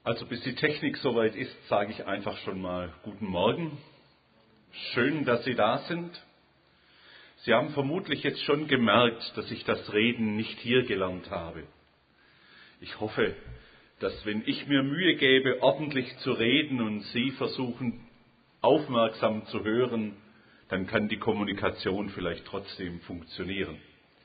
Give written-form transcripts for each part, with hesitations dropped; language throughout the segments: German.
Also bis die Technik soweit ist, sage ich einfach schon mal guten Morgen. Schön, dass Sie da sind. Sie haben vermutlich jetzt schon gemerkt, dass ich das Reden nicht hier gelernt habe. Ich hoffe, dass wenn ich mir Mühe gebe, ordentlich zu reden und Sie versuchen, aufmerksam zu hören, dann kann die Kommunikation vielleicht trotzdem funktionieren.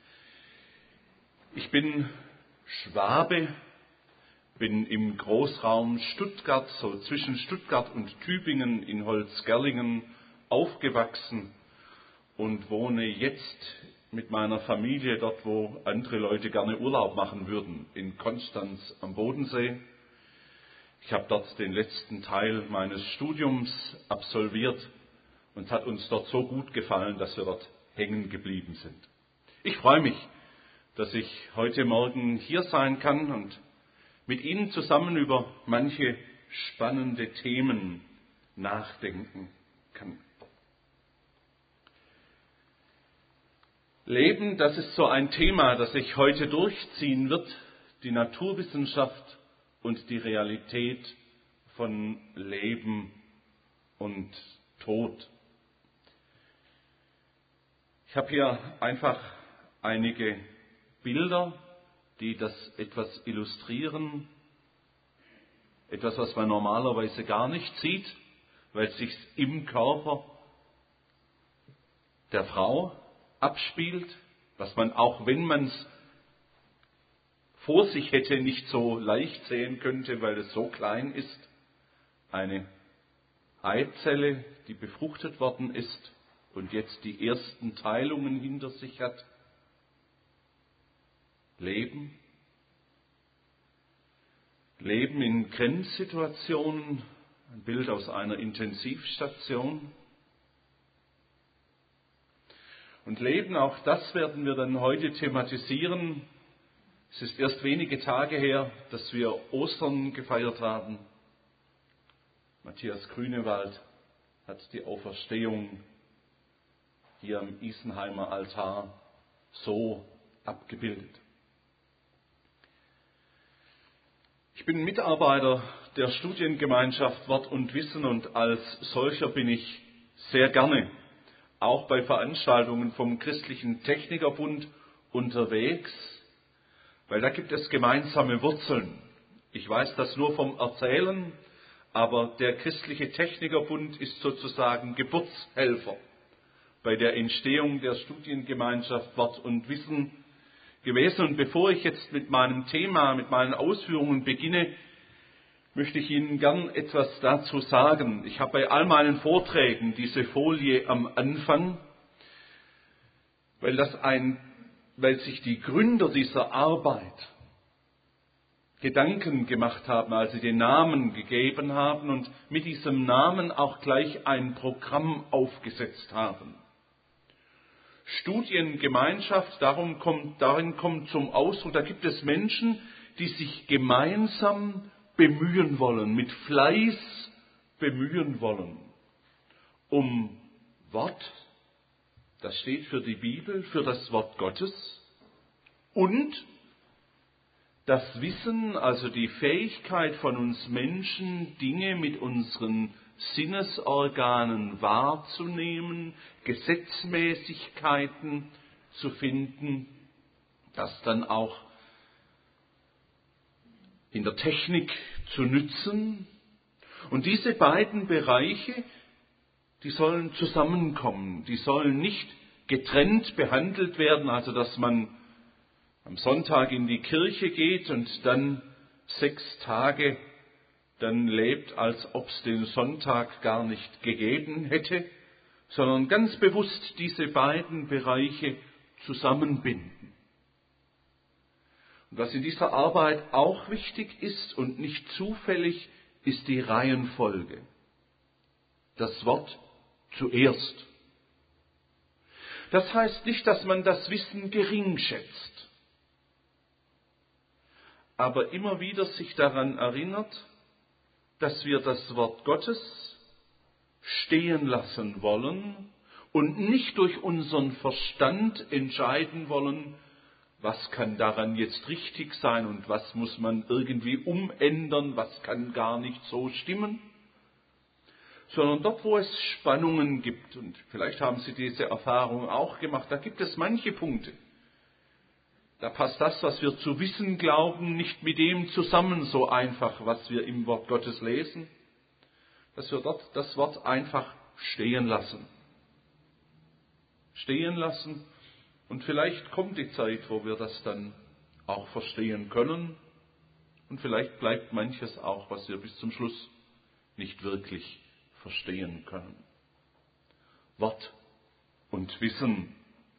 Ich bin Schwabe, bin im Großraum Stuttgart, so zwischen Stuttgart und Tübingen in Holzgerlingen aufgewachsen und wohne jetzt mit meiner Familie dort, wo andere Leute gerne Urlaub machen würden, in Konstanz am Bodensee. Ich habe dort den letzten Teil meines Studiums absolviert und es hat uns dort so gut gefallen, dass wir dort hängen geblieben sind. Ich freue mich, dass ich heute Morgen hier sein kann und mit Ihnen zusammen über manche spannende Themen nachdenken kann. Leben, das ist so ein Thema, das sich heute durchziehen wird, die Naturwissenschaft und die Realität von Leben und Tod. Ich habe hier einfach einige Bilder, die das etwas illustrieren, etwas, was man normalerweise gar nicht sieht, weil es sich im Körper der Frau abspielt, was man auch, wenn man es vor sich hätte, nicht so leicht sehen könnte, weil es so klein ist. Eine Eizelle, die befruchtet worden ist und jetzt die ersten Teilungen hinter sich hat. Leben in Grenzsituationen, ein Bild aus einer Intensivstation. Und Leben, auch das werden wir dann heute thematisieren. Es ist erst wenige Tage her, dass wir Ostern gefeiert haben. Matthias Grünewald hat die Auferstehung hier am Isenheimer Altar so abgebildet. Ich bin Mitarbeiter der Studiengemeinschaft Wort und Wissen und als solcher bin ich sehr gerne auch bei Veranstaltungen vom Christlichen Technikerbund unterwegs, weil da gibt es gemeinsame Wurzeln. Ich weiß das nur vom Erzählen, aber der Christliche Technikerbund ist sozusagen Geburtshelfer bei der Entstehung der Studiengemeinschaft Wort und Wissen gewesen. Und bevor ich jetzt mit meinem Thema, mit meinen Ausführungen beginne, möchte ich Ihnen gern etwas dazu sagen. Ich habe bei all meinen Vorträgen diese Folie am Anfang, weil sich die Gründer dieser Arbeit Gedanken gemacht haben, als sie den Namen gegeben haben und mit diesem Namen auch gleich ein Programm aufgesetzt haben. Studiengemeinschaft, darin kommt zum Ausdruck, da gibt es Menschen, die sich gemeinsam bemühen wollen, mit Fleiß bemühen wollen, um Wort, das steht für die Bibel, für das Wort Gottes, und das Wissen, also die Fähigkeit von uns Menschen, Dinge mit unseren Sinnesorganen wahrzunehmen, Gesetzmäßigkeiten zu finden, das dann auch in der Technik zu nützen. Und diese beiden Bereiche, die sollen zusammenkommen, die sollen nicht getrennt behandelt werden, also dass man am Sonntag in die Kirche geht und dann 6 Tage dann lebt, als ob es den Sonntag gar nicht gegeben hätte, sondern ganz bewusst diese beiden Bereiche zusammenbinden. Und was in dieser Arbeit auch wichtig ist und nicht zufällig, ist die Reihenfolge. Das Wort zuerst. Das heißt nicht, dass man das Wissen gering schätzt, aber immer wieder sich daran erinnert, dass wir das Wort Gottes stehen lassen wollen und nicht durch unseren Verstand entscheiden wollen, was kann daran jetzt richtig sein und was muss man irgendwie umändern, was kann gar nicht so stimmen, sondern dort, wo es Spannungen gibt, und vielleicht haben Sie diese Erfahrung auch gemacht, da gibt es manche Punkte. Da passt das, was wir zu wissen glauben, nicht mit dem zusammen so einfach, was wir im Wort Gottes lesen, dass wir dort das Wort einfach stehen lassen. Stehen lassen, und vielleicht kommt die Zeit, wo wir das dann auch verstehen können, und vielleicht bleibt manches auch, was wir bis zum Schluss nicht wirklich verstehen können. Wort und Wissen.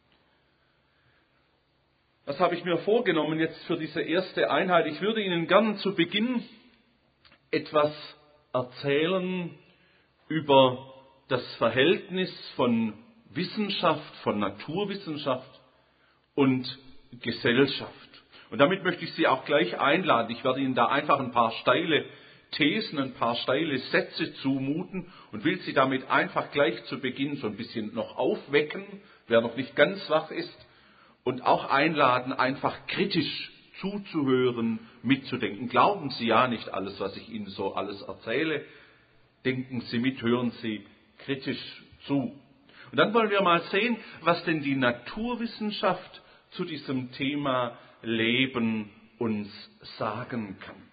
Was habe ich mir vorgenommen jetzt für diese erste Einheit? Ich würde Ihnen gern zu Beginn etwas erzählen über das Verhältnis von Wissenschaft, von Naturwissenschaft und Gesellschaft. Und damit möchte ich Sie auch gleich einladen. Ich werde Ihnen da einfach ein paar steile Thesen, ein paar steile Sätze zumuten und will Sie damit einfach gleich zu Beginn so ein bisschen noch aufwecken, wer noch nicht ganz wach ist, und auch einladen, einfach kritisch zuzuhören, mitzudenken. Glauben Sie ja nicht alles, was ich Ihnen so alles erzähle. Denken Sie mit, hören Sie kritisch zu. Und dann wollen wir mal sehen, was denn die Naturwissenschaft zu diesem Thema Leben uns sagen kann.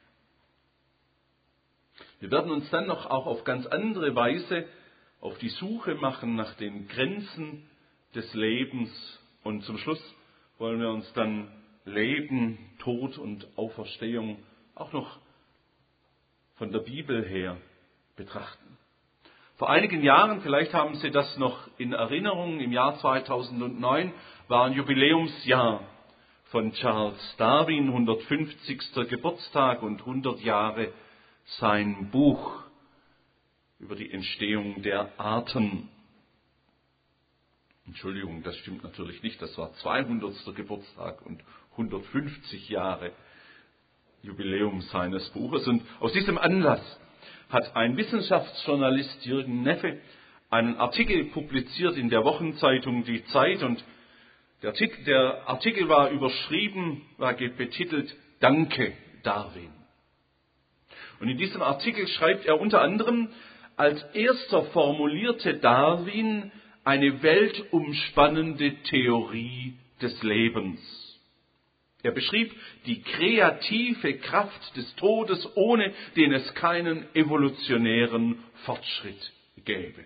Wir werden uns dann noch auch auf ganz andere Weise auf die Suche machen nach den Grenzen des Lebens. Und zum Schluss wollen wir uns dann Leben, Tod und Auferstehung auch noch von der Bibel her betrachten. Vor einigen Jahren, vielleicht haben Sie das noch in Erinnerung, im Jahr 2009 war ein Jubiläumsjahr von Charles Darwin, 150. Geburtstag und 100 Jahre sein Buch über die Entstehung der Arten. Entschuldigung, das stimmt natürlich nicht, das war 200. Geburtstag und 150 Jahre Jubiläum seines Buches. Und aus diesem Anlass hat ein Wissenschaftsjournalist, Jürgen Neffe, einen Artikel publiziert in der Wochenzeitung Die Zeit. Und der Artikel war überschrieben, war betitelt Danke, Darwin. Und in diesem Artikel schreibt er unter anderem, als erster formulierte Darwin eine weltumspannende Theorie des Lebens. Er beschrieb die kreative Kraft des Todes, ohne den es keinen evolutionären Fortschritt gäbe.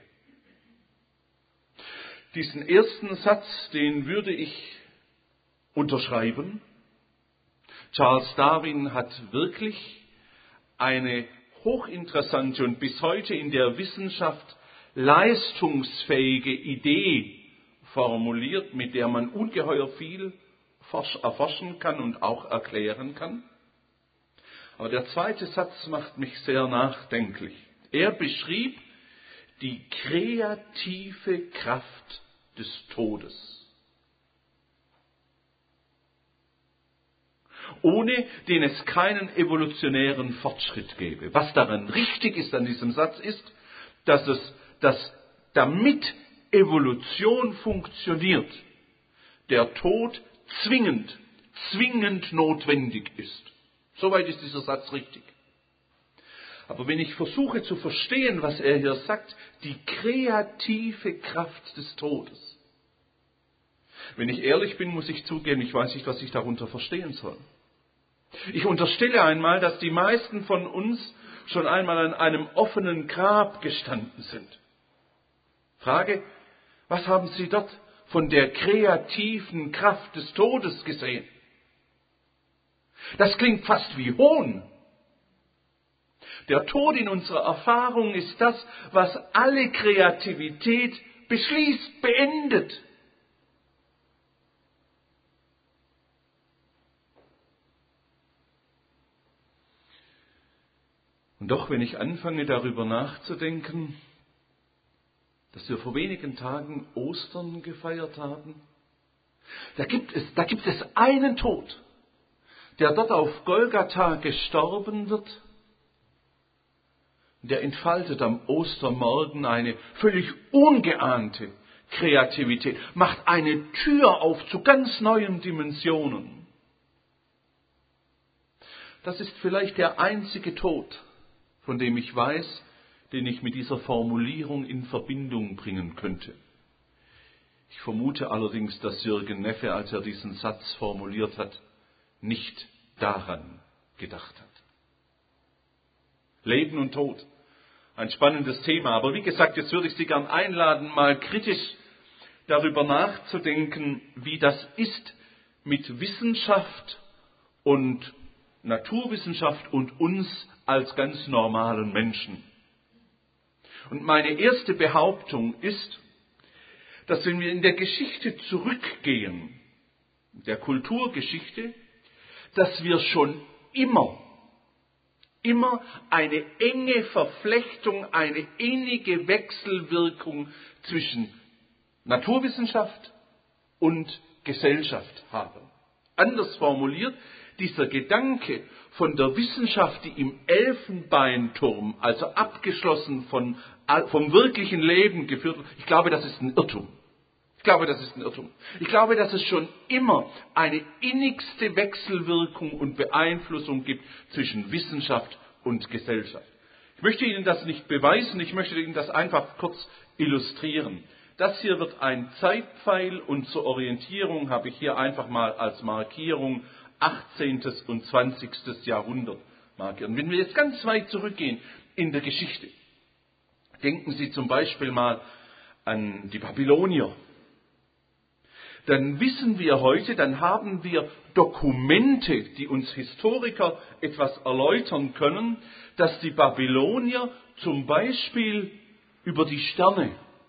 Diesen ersten Satz, den würde ich unterschreiben. Charles Darwin hat wirklich eine hochinteressante und bis heute in der Wissenschaft leistungsfähige Idee formuliert, mit der man ungeheuer viel erforschen kann und auch erklären kann. Aber der zweite Satz macht mich sehr nachdenklich. Er beschrieb die kreative Kraft des Todes, ohne den es keinen evolutionären Fortschritt gäbe. Was daran richtig ist an diesem Satz ist, dass damit Evolution funktioniert, der Tod zwingend notwendig ist. Soweit ist dieser Satz richtig. Aber wenn ich versuche zu verstehen, was er hier sagt, die kreative Kraft des Todes. Wenn ich ehrlich bin, muss ich zugeben, ich weiß nicht, was ich darunter verstehen soll. Ich unterstelle einmal, dass die meisten von uns schon einmal an einem offenen Grab gestanden sind. Frage, was haben Sie dort von der kreativen Kraft des Todes gesehen? Das klingt fast wie Hohn. Der Tod in unserer Erfahrung ist das, was alle Kreativität beschließt, beendet. Und doch, wenn ich anfange, darüber nachzudenken, dass wir vor wenigen Tagen Ostern gefeiert haben, da gibt es einen Tod, der dort auf Golgatha gestorben wird. Der entfaltet am Ostermorgen eine völlig ungeahnte Kreativität, macht eine Tür auf zu ganz neuen Dimensionen. Das ist vielleicht der einzige Tod, von dem ich weiß, den ich mit dieser Formulierung in Verbindung bringen könnte. Ich vermute allerdings, dass Jürgen Neffe, als er diesen Satz formuliert hat, nicht daran gedacht hat. Leben und Tod, ein spannendes Thema. Aber wie gesagt, jetzt würde ich Sie gern einladen, mal kritisch darüber nachzudenken, wie das ist mit Wissenschaft und Naturwissenschaft und uns als ganz normalen Menschen. Und meine erste Behauptung ist, dass wenn wir in der Geschichte zurückgehen, der Kulturgeschichte, dass wir schon immer eine enge Verflechtung, eine innige Wechselwirkung zwischen Naturwissenschaft und Gesellschaft haben. Anders formuliert, dieser Gedanke von der Wissenschaft, die im Elfenbeinturm, also abgeschlossen vom wirklichen Leben geführt wird, ich glaube, das ist ein Irrtum. Ich glaube, dass es schon immer eine innigste Wechselwirkung und Beeinflussung gibt zwischen Wissenschaft und Gesellschaft. Ich möchte Ihnen das nicht beweisen, ich möchte Ihnen das einfach kurz illustrieren. Das hier wird ein Zeitpfeil und zur Orientierung habe ich hier einfach mal als Markierung 18. und 20. Jahrhundert markieren. Wenn wir jetzt ganz weit zurückgehen in der Geschichte, denken Sie zum Beispiel mal an die Babylonier. Dann wissen wir heute, dann haben wir Dokumente, die uns Historiker etwas erläutern können, dass die Babylonier zum Beispiel über die Sterne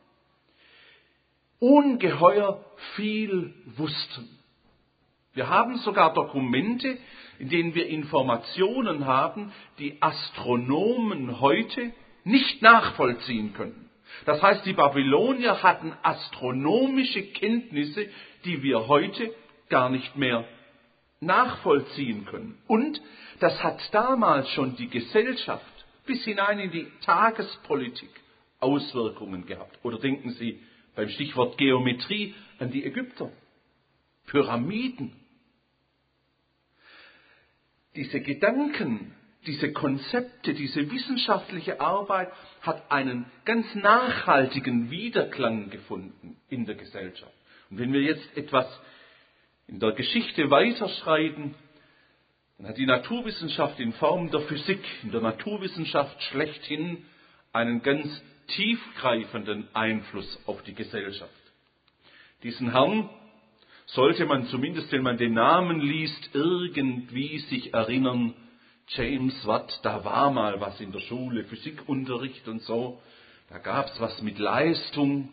ungeheuer viel wussten. Wir haben sogar Dokumente, in denen wir Informationen haben, die Astronomen heute nicht nachvollziehen können. Das heißt, die Babylonier hatten astronomische Kenntnisse, die wir heute gar nicht mehr nachvollziehen können. Und das hat damals schon die Gesellschaft bis hinein in die Tagespolitik Auswirkungen gehabt. Oder denken Sie beim Stichwort Geometrie an die Ägypter, Pyramiden. Diese Gedanken, diese Konzepte, diese wissenschaftliche Arbeit hat einen ganz nachhaltigen Widerklang gefunden in der Gesellschaft. Und wenn wir jetzt etwas in der Geschichte weiterschreiten, dann hat die Naturwissenschaft in Form der Physik, in der Naturwissenschaft schlechthin einen ganz tiefgreifenden Einfluss auf die Gesellschaft. Diesen Herrn sollte man zumindest, wenn man den Namen liest, irgendwie sich erinnern, James Watt, da war mal was in der Schule, Physikunterricht und so, da gab es was mit Leistung.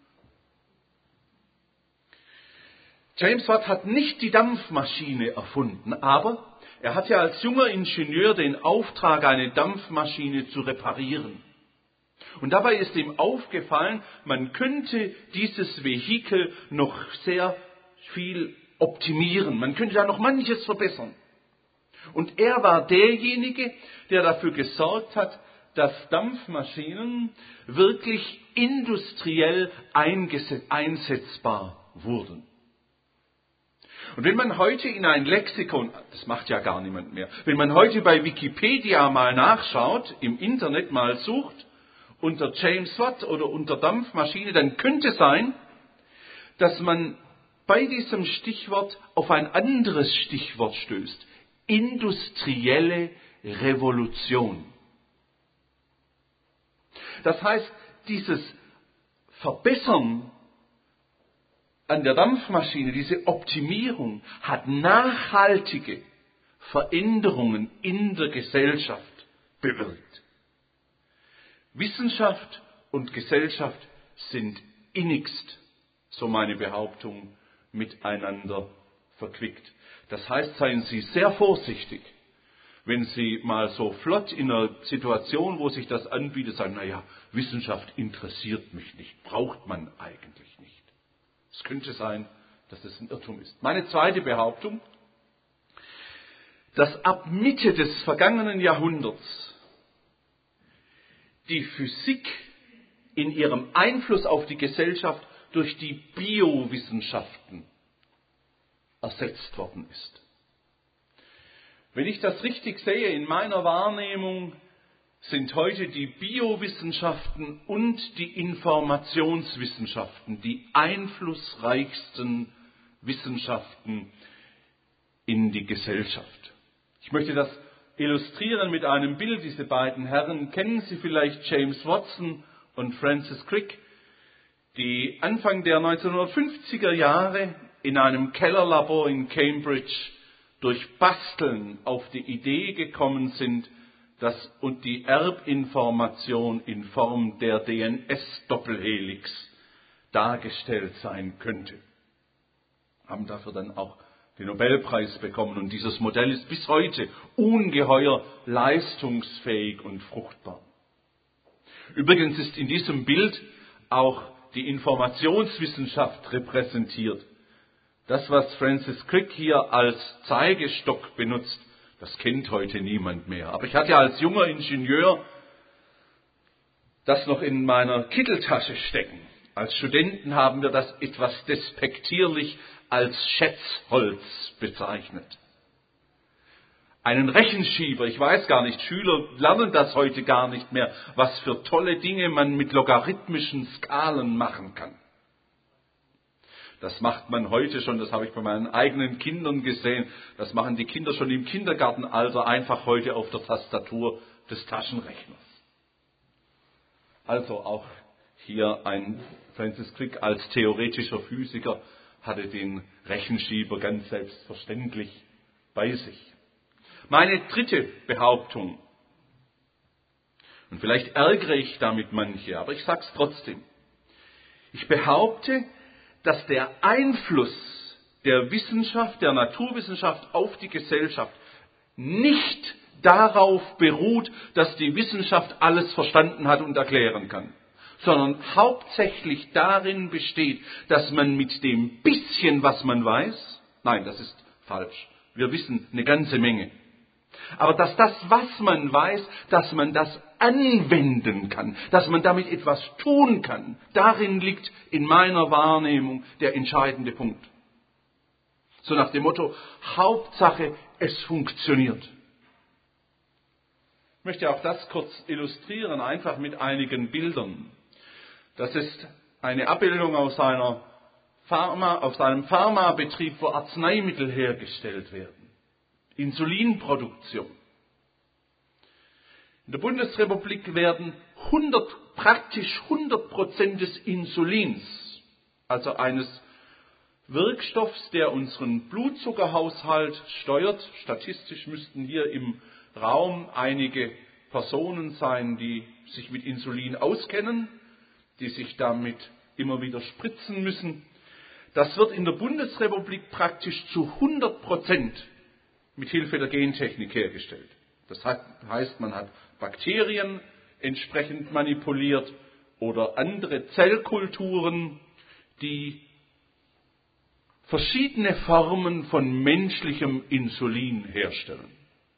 James Watt hat nicht die Dampfmaschine erfunden, aber er hatte als junger Ingenieur den Auftrag, eine Dampfmaschine zu reparieren. Und dabei ist ihm aufgefallen, man könnte dieses Vehikel noch sehr viel optimieren, man könnte da noch manches verbessern. Und er war derjenige, der dafür gesorgt hat, dass Dampfmaschinen wirklich industriell einsetzbar wurden. Und wenn man heute in ein Lexikon, das macht ja gar niemand mehr, wenn man heute bei Wikipedia mal nachschaut, im Internet mal sucht, unter James Watt oder unter Dampfmaschine, dann könnte sein, dass man bei diesem Stichwort auf ein anderes Stichwort stößt. Industrielle Revolution. Das heißt, dieses Verbessern an der Dampfmaschine, diese Optimierung hat nachhaltige Veränderungen in der Gesellschaft bewirkt. Wissenschaft und Gesellschaft sind innigst, so meine Behauptung, miteinander verquickt. Das heißt, seien Sie sehr vorsichtig, wenn Sie mal so flott in einer Situation, wo sich das anbietet, sagen, naja, Wissenschaft interessiert mich nicht, braucht man eigentlich nicht. Es könnte sein, dass das ein Irrtum ist. Meine zweite Behauptung, dass ab Mitte des vergangenen Jahrhunderts die Physik in ihrem Einfluss auf die Gesellschaft durch die Biowissenschaften ersetzt worden ist. Wenn ich das richtig sehe, in meiner Wahrnehmung sind heute die Biowissenschaften und die Informationswissenschaften die einflussreichsten Wissenschaften in die Gesellschaft. Ich möchte das illustrieren mit einem Bild. Diese beiden Herren kennen Sie vielleicht, James Watson und Francis Crick, die Anfang der 1950er Jahre in einem Kellerlabor in Cambridge durch Basteln auf die Idee gekommen sind, dass und die Erbinformation in Form der DNS-Doppelhelix dargestellt sein könnte. Haben dafür dann auch den Nobelpreis bekommen und dieses Modell ist bis heute ungeheuer leistungsfähig und fruchtbar. Übrigens ist in diesem Bild auch die Informationswissenschaft repräsentiert. Das, was Francis Crick hier als Zeigestock benutzt, das kennt heute niemand mehr. Aber ich hatte als junger Ingenieur das noch in meiner Kitteltasche stecken. Als Studenten haben wir das etwas despektierlich als Schätzholz bezeichnet. Einen Rechenschieber, ich weiß gar nicht, Schüler lernen das heute gar nicht mehr, was für tolle Dinge man mit logarithmischen Skalen machen kann. Das macht man heute schon, das habe ich bei meinen eigenen Kindern gesehen, das machen die Kinder schon im Kindergartenalter einfach heute auf der Tastatur des Taschenrechners. Also auch hier ein Francis Crick als theoretischer Physiker hatte den Rechenschieber ganz selbstverständlich bei sich. Meine dritte Behauptung, und vielleicht ärgere ich damit manche, aber ich sage es trotzdem. Ich behaupte, dass der Einfluss der Wissenschaft, der Naturwissenschaft auf die Gesellschaft nicht darauf beruht, dass die Wissenschaft alles verstanden hat und erklären kann, sondern hauptsächlich darin besteht, dass man mit dem bisschen, was man weiß, nein, das ist falsch, wir wissen eine ganze Menge, aber dass das, was man weiß, dass man das anwenden kann, dass man damit etwas tun kann, darin liegt in meiner Wahrnehmung der entscheidende Punkt. So nach dem Motto, Hauptsache, es funktioniert. Ich möchte auch das kurz illustrieren, einfach mit einigen Bildern. Das ist eine Abbildung aus einem Pharmabetrieb, wo Arzneimittel hergestellt werden. Insulinproduktion. In der Bundesrepublik werden praktisch 100% des Insulins, also eines Wirkstoffs, der unseren Blutzuckerhaushalt steuert. Statistisch müssten hier im Raum einige Personen sein, die sich mit Insulin auskennen, die sich damit immer wieder spritzen müssen. Das wird in der Bundesrepublik praktisch zu 100% mit Hilfe der Gentechnik hergestellt. Das heißt, man hat Bakterien entsprechend manipuliert oder andere Zellkulturen, die verschiedene Formen von menschlichem Insulin herstellen.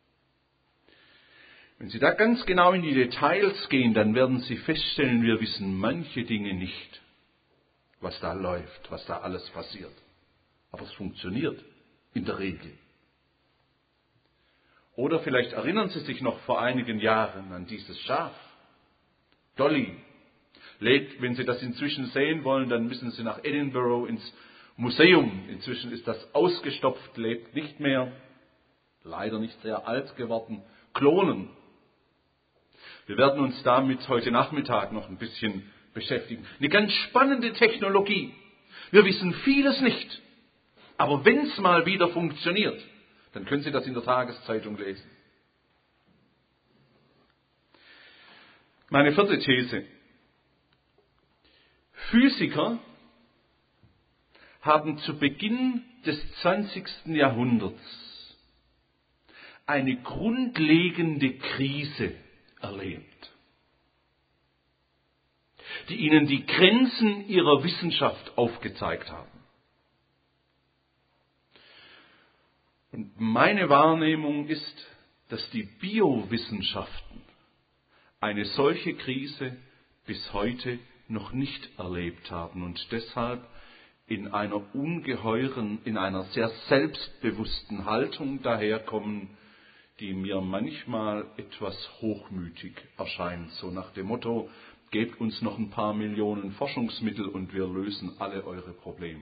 Wenn Sie da ganz genau in die Details gehen, dann werden Sie feststellen, wir wissen manche Dinge nicht, was da läuft, was da alles passiert. Aber es funktioniert in der Regel. Oder vielleicht erinnern Sie sich noch vor einigen Jahren an dieses Schaf, Dolly. Wenn Sie das inzwischen sehen wollen, dann müssen Sie nach Edinburgh ins Museum. Inzwischen ist das ausgestopft, lebt nicht mehr, leider nicht sehr alt geworden. Klonen. Wir werden uns damit heute Nachmittag noch ein bisschen beschäftigen. Eine ganz spannende Technologie. Wir wissen vieles nicht. Aber wenn es mal wieder funktioniert, dann können Sie das in der Tageszeitung lesen. Meine vierte These. Physiker haben zu Beginn des 20. Jahrhunderts eine grundlegende Krise erlebt, die ihnen die Grenzen ihrer Wissenschaft aufgezeigt haben. Und meine Wahrnehmung ist, dass die Biowissenschaften eine solche Krise bis heute noch nicht erlebt haben und deshalb in einer sehr selbstbewussten Haltung daherkommen, die mir manchmal etwas hochmütig erscheint, so nach dem Motto, gebt uns noch ein paar Millionen Forschungsmittel und wir lösen alle eure Probleme.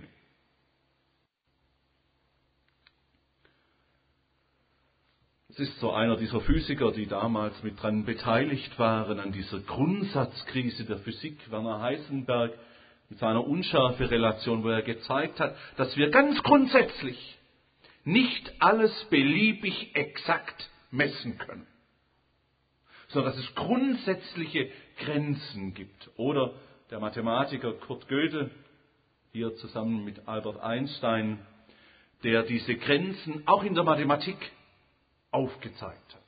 Es ist so einer dieser Physiker, die damals mit dran beteiligt waren an dieser Grundsatzkrise der Physik, Werner Heisenberg, mit seiner Unschärferelation, wo er gezeigt hat, dass wir ganz grundsätzlich nicht alles beliebig exakt messen können, sondern dass es grundsätzliche Grenzen gibt. Oder der Mathematiker Kurt Gödel, hier zusammen mit Albert Einstein, der diese Grenzen auch in der Mathematik aufgezeigt hat.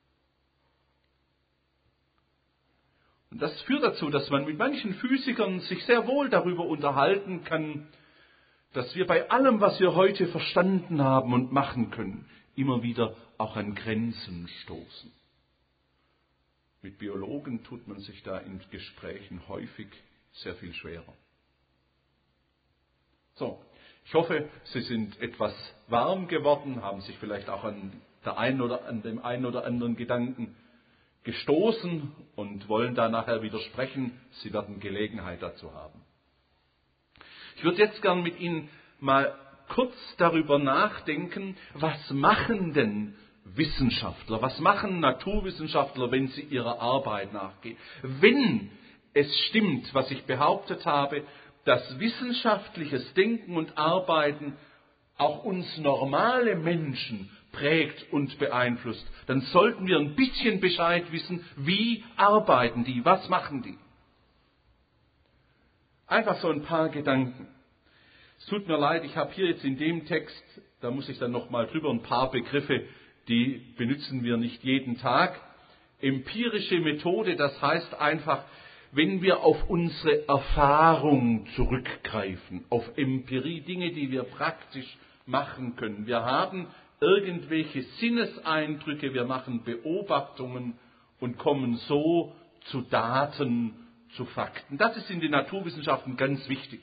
Und das führt dazu, dass man mit manchen Physikern sich sehr wohl darüber unterhalten kann, dass wir bei allem, was wir heute verstanden haben und machen können, immer wieder auch an Grenzen stoßen. Mit Biologen tut man sich da in Gesprächen häufig sehr viel schwerer. So, ich hoffe, Sie sind etwas warm geworden, haben sich vielleicht auch an dem einen oder anderen Gedanken gestoßen und wollen da nachher widersprechen. Sie werden Gelegenheit dazu haben. Ich würde jetzt gern mit Ihnen mal kurz darüber nachdenken, was machen denn Wissenschaftler, was machen Naturwissenschaftler, wenn sie ihrer Arbeit nachgehen? Wenn es stimmt, was ich behauptet habe, dass wissenschaftliches Denken und Arbeiten auch uns normale Menschen prägt und beeinflusst, dann sollten wir ein bisschen Bescheid wissen, wie arbeiten die, was machen die. Einfach so ein paar Gedanken. Es tut mir leid, ich habe hier jetzt in dem Text, da muss ich dann nochmal drüber, ein paar Begriffe, die benutzen wir nicht jeden Tag. Empirische Methode, das heißt einfach, wenn wir auf unsere Erfahrung zurückgreifen, auf Empirie, Dinge, die wir praktisch machen können. Wir haben irgendwelche Sinneseindrücke, wir machen Beobachtungen und kommen so zu Daten, zu Fakten. Das ist in den Naturwissenschaften ganz wichtig.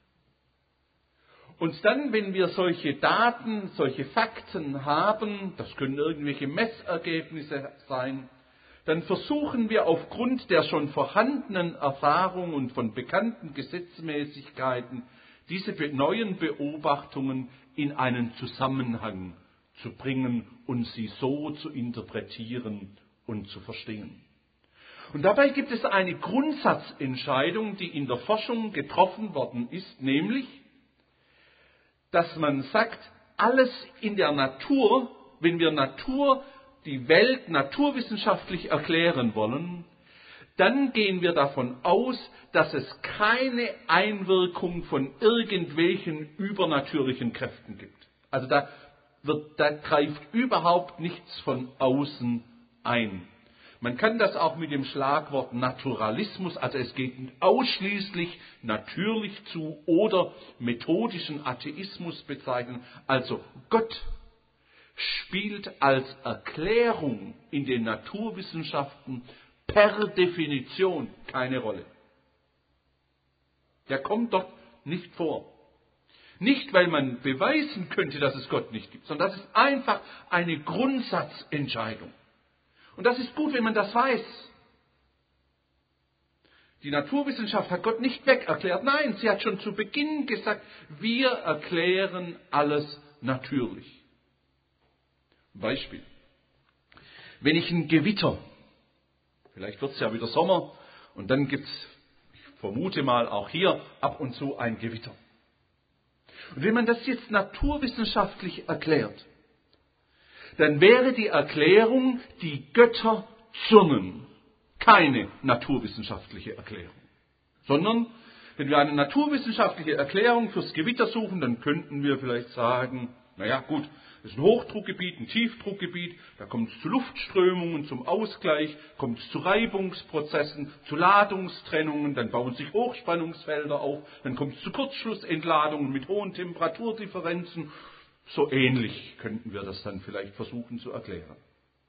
Und dann, wenn wir solche Daten, solche Fakten haben, das können irgendwelche Messergebnisse sein, dann versuchen wir aufgrund der schon vorhandenen Erfahrung und von bekannten Gesetzmäßigkeiten diese neuen Beobachtungen in einen Zusammenhang zu bringen und sie so zu interpretieren und zu verstehen. Und dabei gibt es eine Grundsatzentscheidung, die in der Forschung getroffen worden ist, nämlich, dass man sagt, alles in der Natur, wenn wir die Welt naturwissenschaftlich erklären wollen, dann gehen wir davon aus, dass es keine Einwirkung von irgendwelchen übernatürlichen Kräften gibt. Also da greift überhaupt nichts von außen ein. Man kann das auch mit dem Schlagwort Naturalismus, also es geht ausschließlich natürlich zu, oder methodischen Atheismus bezeichnen. Also Gott spielt als Erklärung in den Naturwissenschaften per Definition keine Rolle. Der kommt dort nicht vor. Nicht, weil man beweisen könnte, dass es Gott nicht gibt, sondern das ist einfach eine Grundsatzentscheidung. Und das ist gut, wenn man das weiß. Die Naturwissenschaft hat Gott nicht weg erklärt. Nein, sie hat schon zu Beginn gesagt, wir erklären alles natürlich. Beispiel. Wenn ich ein Gewitter, vielleicht wird es ja wieder Sommer, und dann gibt es, ich vermute mal auch hier, ab und zu ein Gewitter. Und wenn man das jetzt naturwissenschaftlich erklärt, dann wäre die Erklärung, die Götter zürnen, keine naturwissenschaftliche Erklärung. Sondern, wenn wir eine naturwissenschaftliche Erklärung fürs Gewitter suchen, dann könnten wir vielleicht sagen, naja gut, das ist ein Hochdruckgebiet, ein Tiefdruckgebiet, da kommt es zu Luftströmungen, zum Ausgleich, kommt es zu Reibungsprozessen, zu Ladungstrennungen, dann bauen sich Hochspannungsfelder auf, dann kommt es zu Kurzschlussentladungen mit hohen Temperaturdifferenzen. So ähnlich könnten wir das dann vielleicht versuchen zu erklären.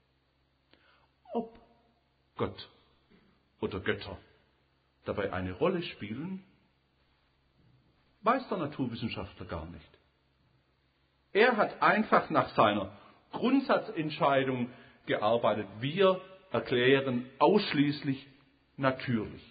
Ob Gott oder Götter dabei eine Rolle spielen, weiß der Naturwissenschaftler gar nicht. Er hat einfach nach seiner Grundsatzentscheidung gearbeitet. Wir erklären ausschließlich natürlich.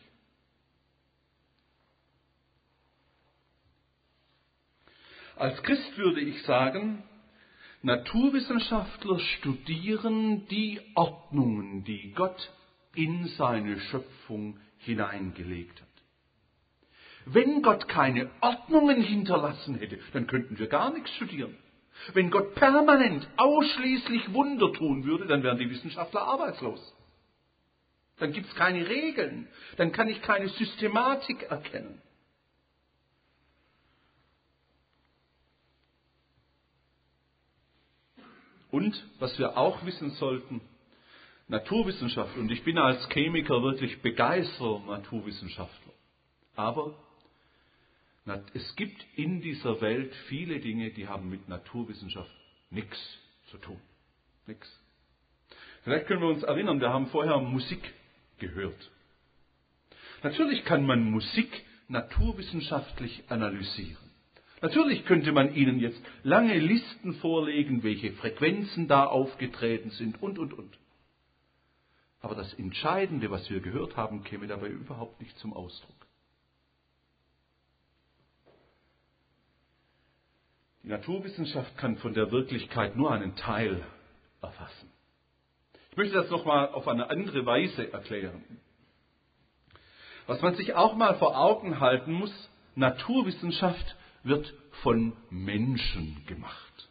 Als Christ würde ich sagen, Naturwissenschaftler studieren die Ordnungen, die Gott in seine Schöpfung hineingelegt hat. Wenn Gott keine Ordnungen hinterlassen hätte, dann könnten wir gar nichts studieren. Wenn Gott permanent ausschließlich Wunder tun würde, dann wären die Wissenschaftler arbeitslos. Dann gibt es keine Regeln, dann kann ich keine Systematik erkennen. Und was wir auch wissen sollten, Naturwissenschaft, und ich bin als Chemiker wirklich begeisterter Naturwissenschaftler, aber es gibt in dieser Welt viele Dinge, die haben mit Naturwissenschaft nichts zu tun. Nichts. Vielleicht können wir uns erinnern, wir haben vorher Musik gehört. Natürlich kann man Musik naturwissenschaftlich analysieren. Natürlich könnte man Ihnen jetzt lange Listen vorlegen, welche Frequenzen da aufgetreten sind und. Aber das Entscheidende, was wir gehört haben, käme dabei überhaupt nicht zum Ausdruck. Die Naturwissenschaft kann von der Wirklichkeit nur einen Teil erfassen. Ich möchte das nochmal auf eine andere Weise erklären. Was man sich auch mal vor Augen halten muss, Naturwissenschaft wird von Menschen gemacht.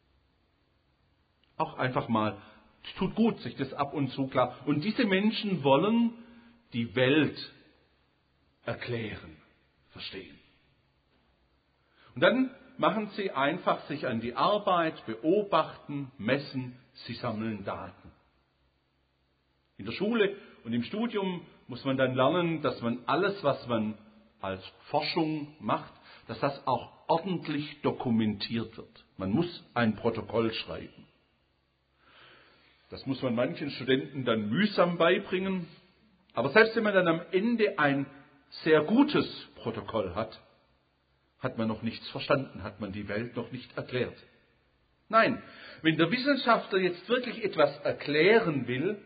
Auch einfach mal, es tut gut, sich das ab und zu klar. Und diese Menschen wollen die Welt erklären, verstehen. Und dann machen sie einfach sich an die Arbeit, beobachten, messen, sie sammeln Daten. In der Schule und im Studium muss man dann lernen, dass man alles, was man als Forschung macht, dass das auch ordentlich dokumentiert wird. Man muss ein Protokoll schreiben. Das muss man manchen Studenten dann mühsam beibringen. Aber selbst wenn man dann am Ende ein sehr gutes Protokoll hat, hat man noch nichts verstanden, hat man die Welt noch nicht erklärt. Nein, wenn der Wissenschaftler jetzt wirklich etwas erklären will,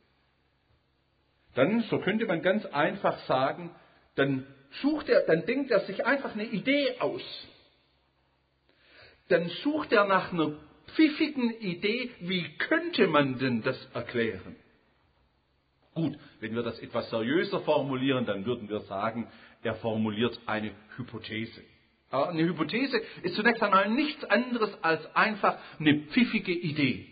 dann, so könnte man ganz einfach sagen, dann denkt er sich einfach eine Idee aus. Dann sucht er nach einer pfiffigen Idee, wie könnte man denn das erklären? Gut, wenn wir das etwas seriöser formulieren, dann würden wir sagen, er formuliert eine Hypothese. Aber eine Hypothese ist zunächst einmal nichts anderes als einfach eine pfiffige Idee.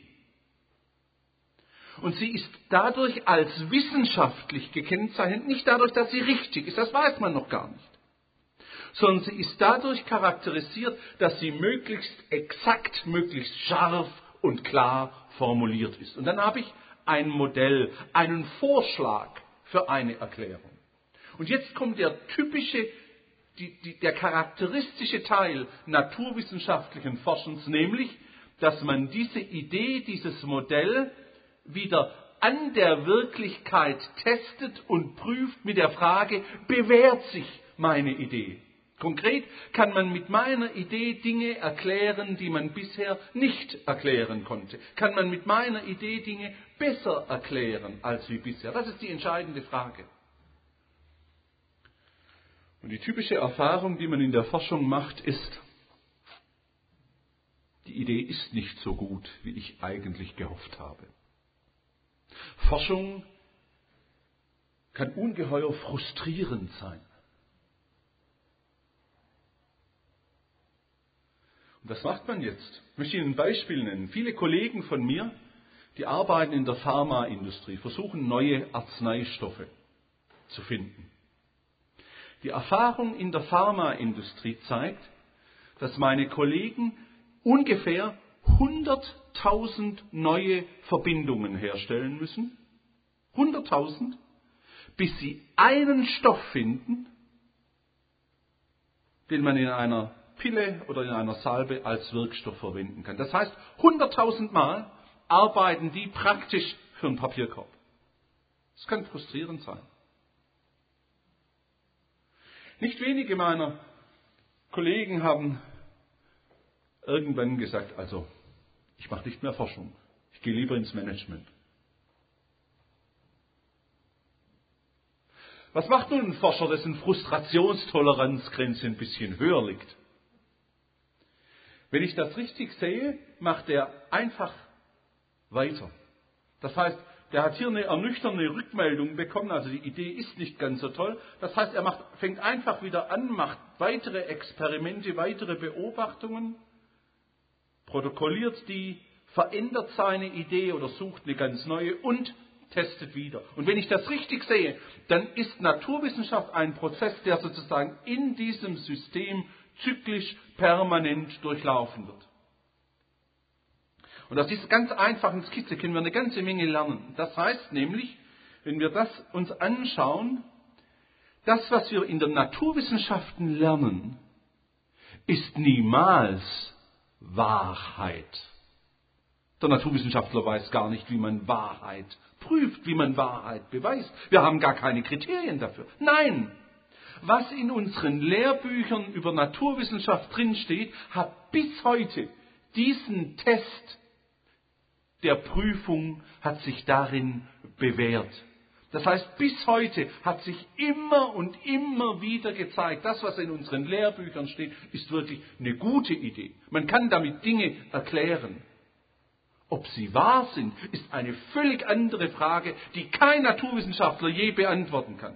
Und sie ist dadurch als wissenschaftlich gekennzeichnet, nicht dadurch, dass sie richtig ist, das weiß man noch gar nicht, sondern sie ist dadurch charakterisiert, dass sie möglichst exakt, möglichst scharf und klar formuliert ist. Und dann habe ich ein Modell, einen Vorschlag für eine Erklärung. Und jetzt kommt der typische, der charakteristische Teil naturwissenschaftlichen Forschens, nämlich, dass man diese Idee, dieses Modell wieder an der Wirklichkeit testet und prüft mit der Frage, bewährt sich meine Idee? Konkret kann man mit meiner Idee Dinge erklären, die man bisher nicht erklären konnte. Kann man mit meiner Idee Dinge besser erklären als wie bisher? Das ist die entscheidende Frage. Und die typische Erfahrung, die man in der Forschung macht, ist, die Idee ist nicht so gut, wie ich eigentlich gehofft habe. Forschung kann ungeheuer frustrierend sein. Und was macht man jetzt? Ich möchte Ihnen ein Beispiel nennen. Viele Kollegen von mir, die arbeiten in der Pharmaindustrie, versuchen neue Arzneistoffe zu finden. Die Erfahrung in der Pharmaindustrie zeigt, dass meine Kollegen ungefähr 100.000 neue Verbindungen herstellen müssen, 100.000, bis sie einen Stoff finden, den man in einer Pille oder in einer Salbe als Wirkstoff verwenden kann. Das heißt, 100.000 Mal arbeiten die praktisch für einen Papierkorb. Das kann frustrierend sein. Nicht wenige meiner Kollegen haben irgendwann gesagt, also ich mache nicht mehr Forschung. Ich Ich gehe lieber ins Management. Was macht nun ein Forscher, dessen Frustrationstoleranzgrenze ein bisschen höher liegt? Wenn ich das richtig sehe, macht er einfach weiter. Das heißt, der hat hier eine ernüchternde Rückmeldung bekommen, also die Idee ist nicht ganz so toll. Das heißt, er fängt einfach wieder an, macht weitere Experimente, weitere Beobachtungen, protokolliert die, verändert seine Idee oder sucht eine ganz neue und testet wieder. Und wenn ich das richtig sehe, dann ist Naturwissenschaft ein Prozess, der sozusagen in diesem System zyklisch permanent durchlaufen wird. Und aus dieser ganz einfachen Skizze können wir eine ganze Menge lernen. Das heißt nämlich, wenn wir das uns anschauen, das, was wir in den Naturwissenschaften lernen, ist niemals Wahrheit. Der Naturwissenschaftler weiß gar nicht, wie man Wahrheit prüft, wie man Wahrheit beweist. Wir haben gar keine Kriterien dafür. Nein, was in unseren Lehrbüchern über Naturwissenschaft drinsteht, hat bis heute diesen Test der Prüfung, hat sich darin bewährt. Das heißt, bis heute hat sich immer und immer wieder gezeigt, das, was in unseren Lehrbüchern steht, ist wirklich eine gute Idee. Man kann damit Dinge erklären. Ob sie wahr sind, ist eine völlig andere Frage, die kein Naturwissenschaftler je beantworten kann.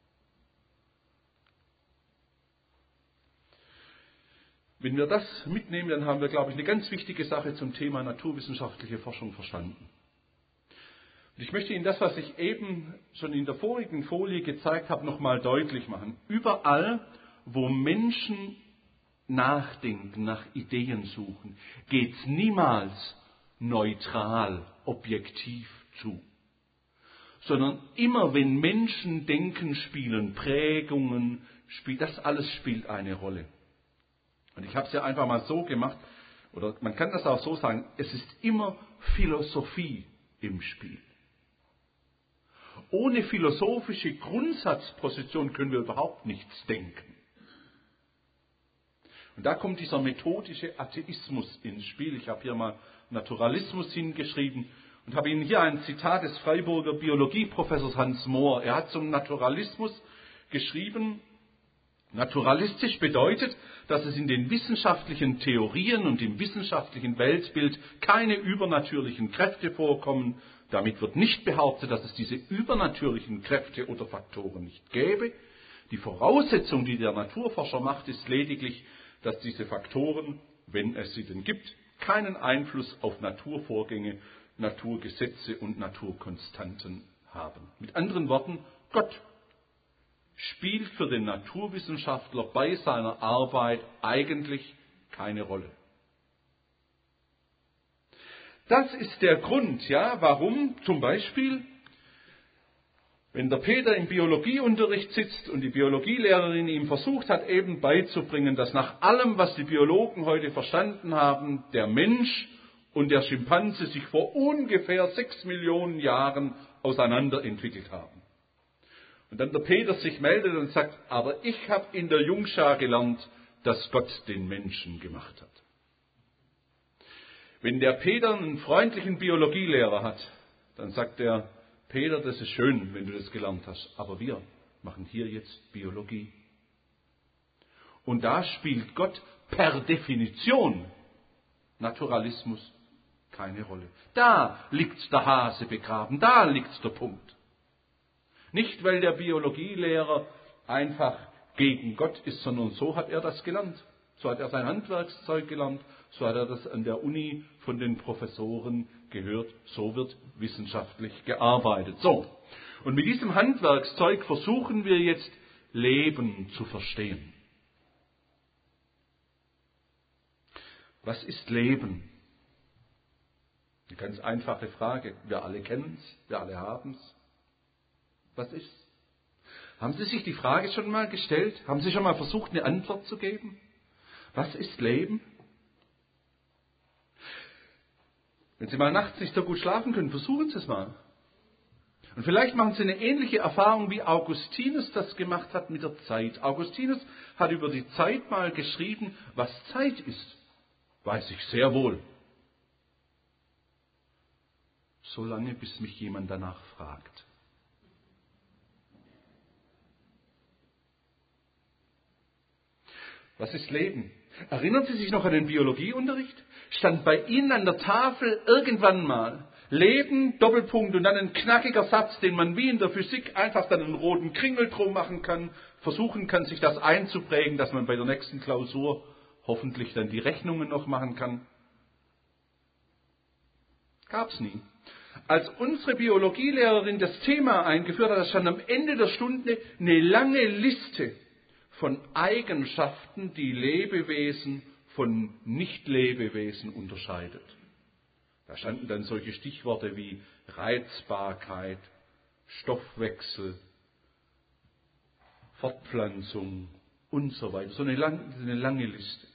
Wenn wir das mitnehmen, dann haben wir, glaube ich, eine ganz wichtige Sache zum Thema naturwissenschaftliche Forschung verstanden. Und ich möchte Ihnen das, was ich eben schon in der vorigen Folie gezeigt habe, nochmal deutlich machen. Überall, wo Menschen nachdenken, nach Ideen suchen, geht es niemals neutral, objektiv zu. Sondern immer, wenn Menschen denken, spielen Prägungen, das alles spielt eine Rolle. Und ich habe es ja einfach mal so gemacht, oder man kann das auch so sagen, es ist immer Philosophie im Spiel. Ohne philosophische Grundsatzposition können wir überhaupt nichts denken. Und da kommt dieser methodische Atheismus ins Spiel. Ich habe hier mal Naturalismus hingeschrieben und habe Ihnen hier ein Zitat des Freiburger Biologieprofessors Hans Mohr. Er hat zum Naturalismus geschrieben: Naturalistisch bedeutet, dass es in den wissenschaftlichen Theorien und im wissenschaftlichen Weltbild keine übernatürlichen Kräfte vorkommen. Damit wird nicht behauptet, dass es diese übernatürlichen Kräfte oder Faktoren nicht gäbe. Die Voraussetzung, die der Naturforscher macht, ist lediglich, dass diese Faktoren, wenn es sie denn gibt, keinen Einfluss auf Naturvorgänge, Naturgesetze und Naturkonstanten haben. Mit anderen Worten, Gott spielt für den Naturwissenschaftler bei seiner Arbeit eigentlich keine Rolle. Das ist der Grund, ja, warum zum Beispiel, wenn der Peter im Biologieunterricht sitzt und die Biologielehrerin ihm versucht hat, eben beizubringen, dass nach allem, was die Biologen heute verstanden haben, der Mensch und der Schimpanse sich vor ungefähr 6 Millionen Jahren auseinanderentwickelt haben. Und dann der Peter sich meldet und sagt, aber ich habe in der Jungschar gelernt, dass Gott den Menschen gemacht hat. Wenn der Peter einen freundlichen Biologielehrer hat, dann sagt er, Peter, das ist schön, wenn du das gelernt hast, aber wir machen hier jetzt Biologie. Und da spielt Gott per Definition Naturalismus keine Rolle. Da liegt der Hase begraben, da liegt der Punkt. Nicht, weil der Biologielehrer einfach gegen Gott ist, sondern so hat er das gelernt. So hat er sein Handwerkszeug gelernt, so hat er das an der Uni von den Professoren gehört, so wird wissenschaftlich gearbeitet. So, und mit diesem Handwerkszeug versuchen wir jetzt Leben zu verstehen. Was ist Leben? Eine ganz einfache Frage. Wir alle kennen es, wir alle haben es. Was ist? Haben Sie sich die Frage schon mal gestellt? Haben Sie schon mal versucht, eine Antwort zu geben? Was ist Leben? Wenn Sie mal nachts nicht so gut schlafen können, versuchen Sie es mal. Und vielleicht machen Sie eine ähnliche Erfahrung, wie Augustinus das gemacht hat mit der Zeit. Augustinus hat über die Zeit mal geschrieben, was Zeit ist, weiß ich sehr wohl. solange bis mich jemand danach fragt. Was ist Leben? Erinnern Sie sich noch an den Biologieunterricht? Stand bei Ihnen an der Tafel irgendwann mal Leben, Doppelpunkt und dann ein knackiger Satz, den man wie in der Physik einfach dann einen roten Kringel drum machen kann, versuchen kann, sich das einzuprägen, dass man bei der nächsten Klausur hoffentlich dann die Rechnungen noch machen kann? Gab's nie. Als unsere Biologielehrerin das Thema eingeführt hat, stand am Ende der Stunde eine lange Liste von Eigenschaften, die Lebewesen von Nicht-Lebewesen unterscheidet. Da standen dann solche Stichworte wie Reizbarkeit, Stoffwechsel, Fortpflanzung und so weiter. So eine lange Liste.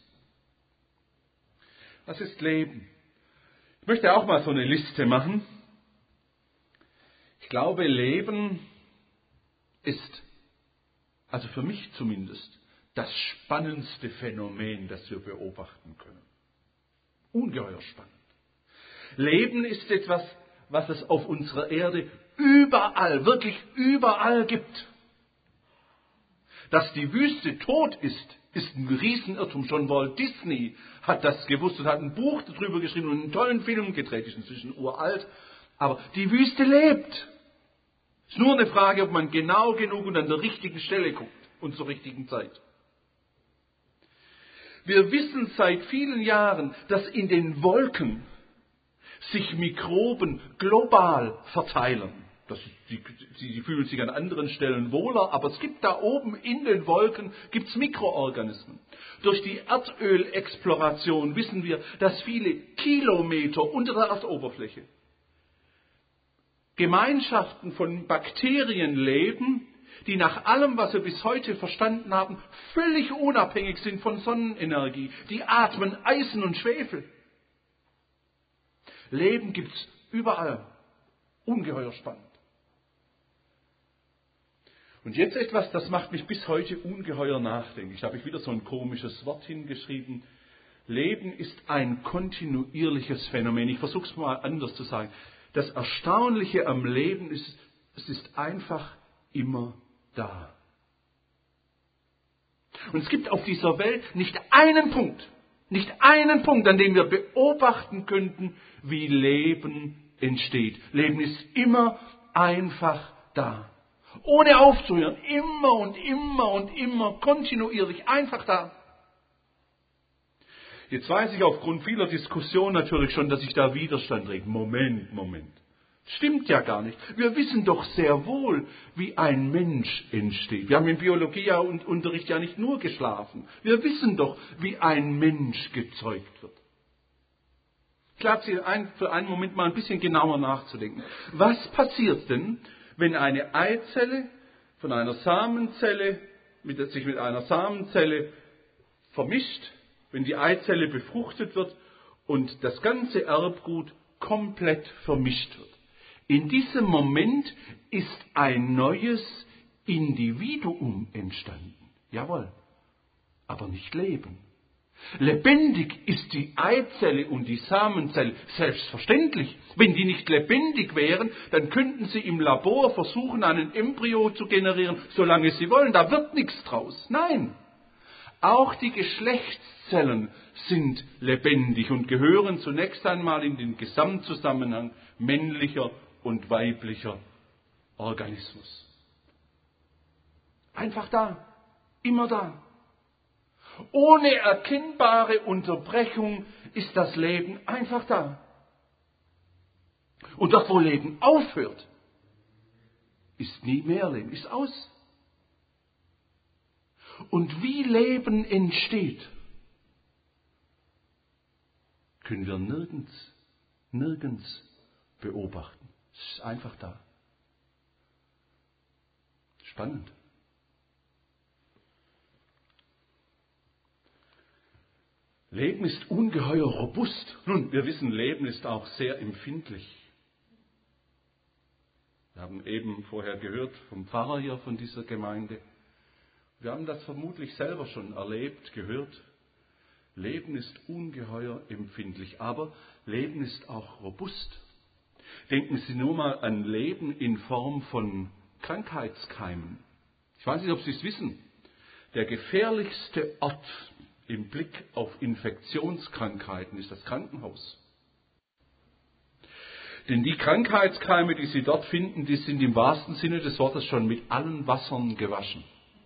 Was ist Leben? Ich möchte auch mal so eine Liste machen. Ich glaube, Leben ist, also für mich zumindest, das spannendste Phänomen, das wir beobachten können. Ungeheuer spannend. Leben ist etwas, was es auf unserer Erde überall, wirklich überall gibt. Dass die Wüste tot ist, ist ein Riesenirrtum. Schon Walt Disney hat das gewusst und hat ein Buch darüber geschrieben und einen tollen Film gedreht. Ist inzwischen uralt. Aber die Wüste lebt. Es ist nur eine Frage, ob man genau genug und an der richtigen Stelle guckt und zur richtigen Zeit. Wir wissen seit vielen Jahren, dass in den Wolken sich Mikroben global verteilen. Sie fühlen sich an anderen Stellen wohler, aber es gibt da oben in den Wolken gibt's Mikroorganismen. Durch die Erdölexploration wissen wir, dass viele Kilometer unter der Erdoberfläche Gemeinschaften von Bakterien leben, die nach allem, was wir bis heute verstanden haben, völlig unabhängig sind von Sonnenenergie. Die atmen Eisen und Schwefel. Leben gibt's überall. Ungeheuer spannend. Und jetzt etwas, das macht mich bis heute ungeheuer nachdenklich. Da habe ich wieder so ein komisches Wort hingeschrieben. Leben ist ein kontinuierliches Phänomen. Ich versuche es mal anders zu sagen. Das Erstaunliche am Leben ist, es ist einfach immer da. Und es gibt auf dieser Welt nicht einen Punkt, an dem wir beobachten könnten, wie Leben entsteht. Leben ist immer einfach da. Ohne aufzuhören, immer und immer und immer, kontinuierlich, einfach da. Jetzt weiß ich aufgrund vieler Diskussionen natürlich schon, dass sich da Widerstand regt. Moment. Stimmt ja gar nicht. Wir wissen doch sehr wohl, wie ein Mensch entsteht. Wir haben im Biologieunterricht ja nicht nur geschlafen. Wir wissen doch, wie ein Mensch gezeugt wird. Ich lade Sie ein, für einen Moment mal ein bisschen genauer nachzudenken. Was passiert denn, wenn eine Eizelle von einer Samenzelle sich mit einer Samenzelle vermischt, wenn die Eizelle befruchtet wird und das ganze Erbgut komplett vermischt wird? In diesem Moment ist ein neues Individuum entstanden. Jawohl, aber nicht Leben. Lebendig ist die Eizelle und die Samenzelle, selbstverständlich. Wenn die nicht lebendig wären, dann könnten sie im Labor versuchen, einen Embryo zu generieren, solange sie wollen. Da wird nichts draus. Nein, auch die Geschlechtszellen sind lebendig und gehören zunächst einmal in den Gesamtzusammenhang männlicher und weiblicher Organismus. Einfach da, immer da. Ohne erkennbare Unterbrechung ist das Leben einfach da. Und dort, wo Leben aufhört, ist nie mehr Leben, ist aus. Und wie Leben entsteht, können wir nirgends beobachten. Es ist einfach da. Spannend. Leben ist ungeheuer robust. Nun, wir wissen, Leben ist auch sehr empfindlich. Wir haben eben vorher gehört vom Pfarrer hier von dieser Gemeinde. Wir haben das vermutlich selber schon erlebt, gehört. Leben ist ungeheuer empfindlich, aber Leben ist auch robust. Denken Sie nur mal an Leben in Form von Krankheitskeimen. Ich weiß nicht, ob Sie es wissen. Der gefährlichste Ort im Blick auf Infektionskrankheiten ist das Krankenhaus. Denn die Krankheitskeime, die Sie dort finden, die sind im wahrsten Sinne des Wortes schon mit allen Wassern gewaschen.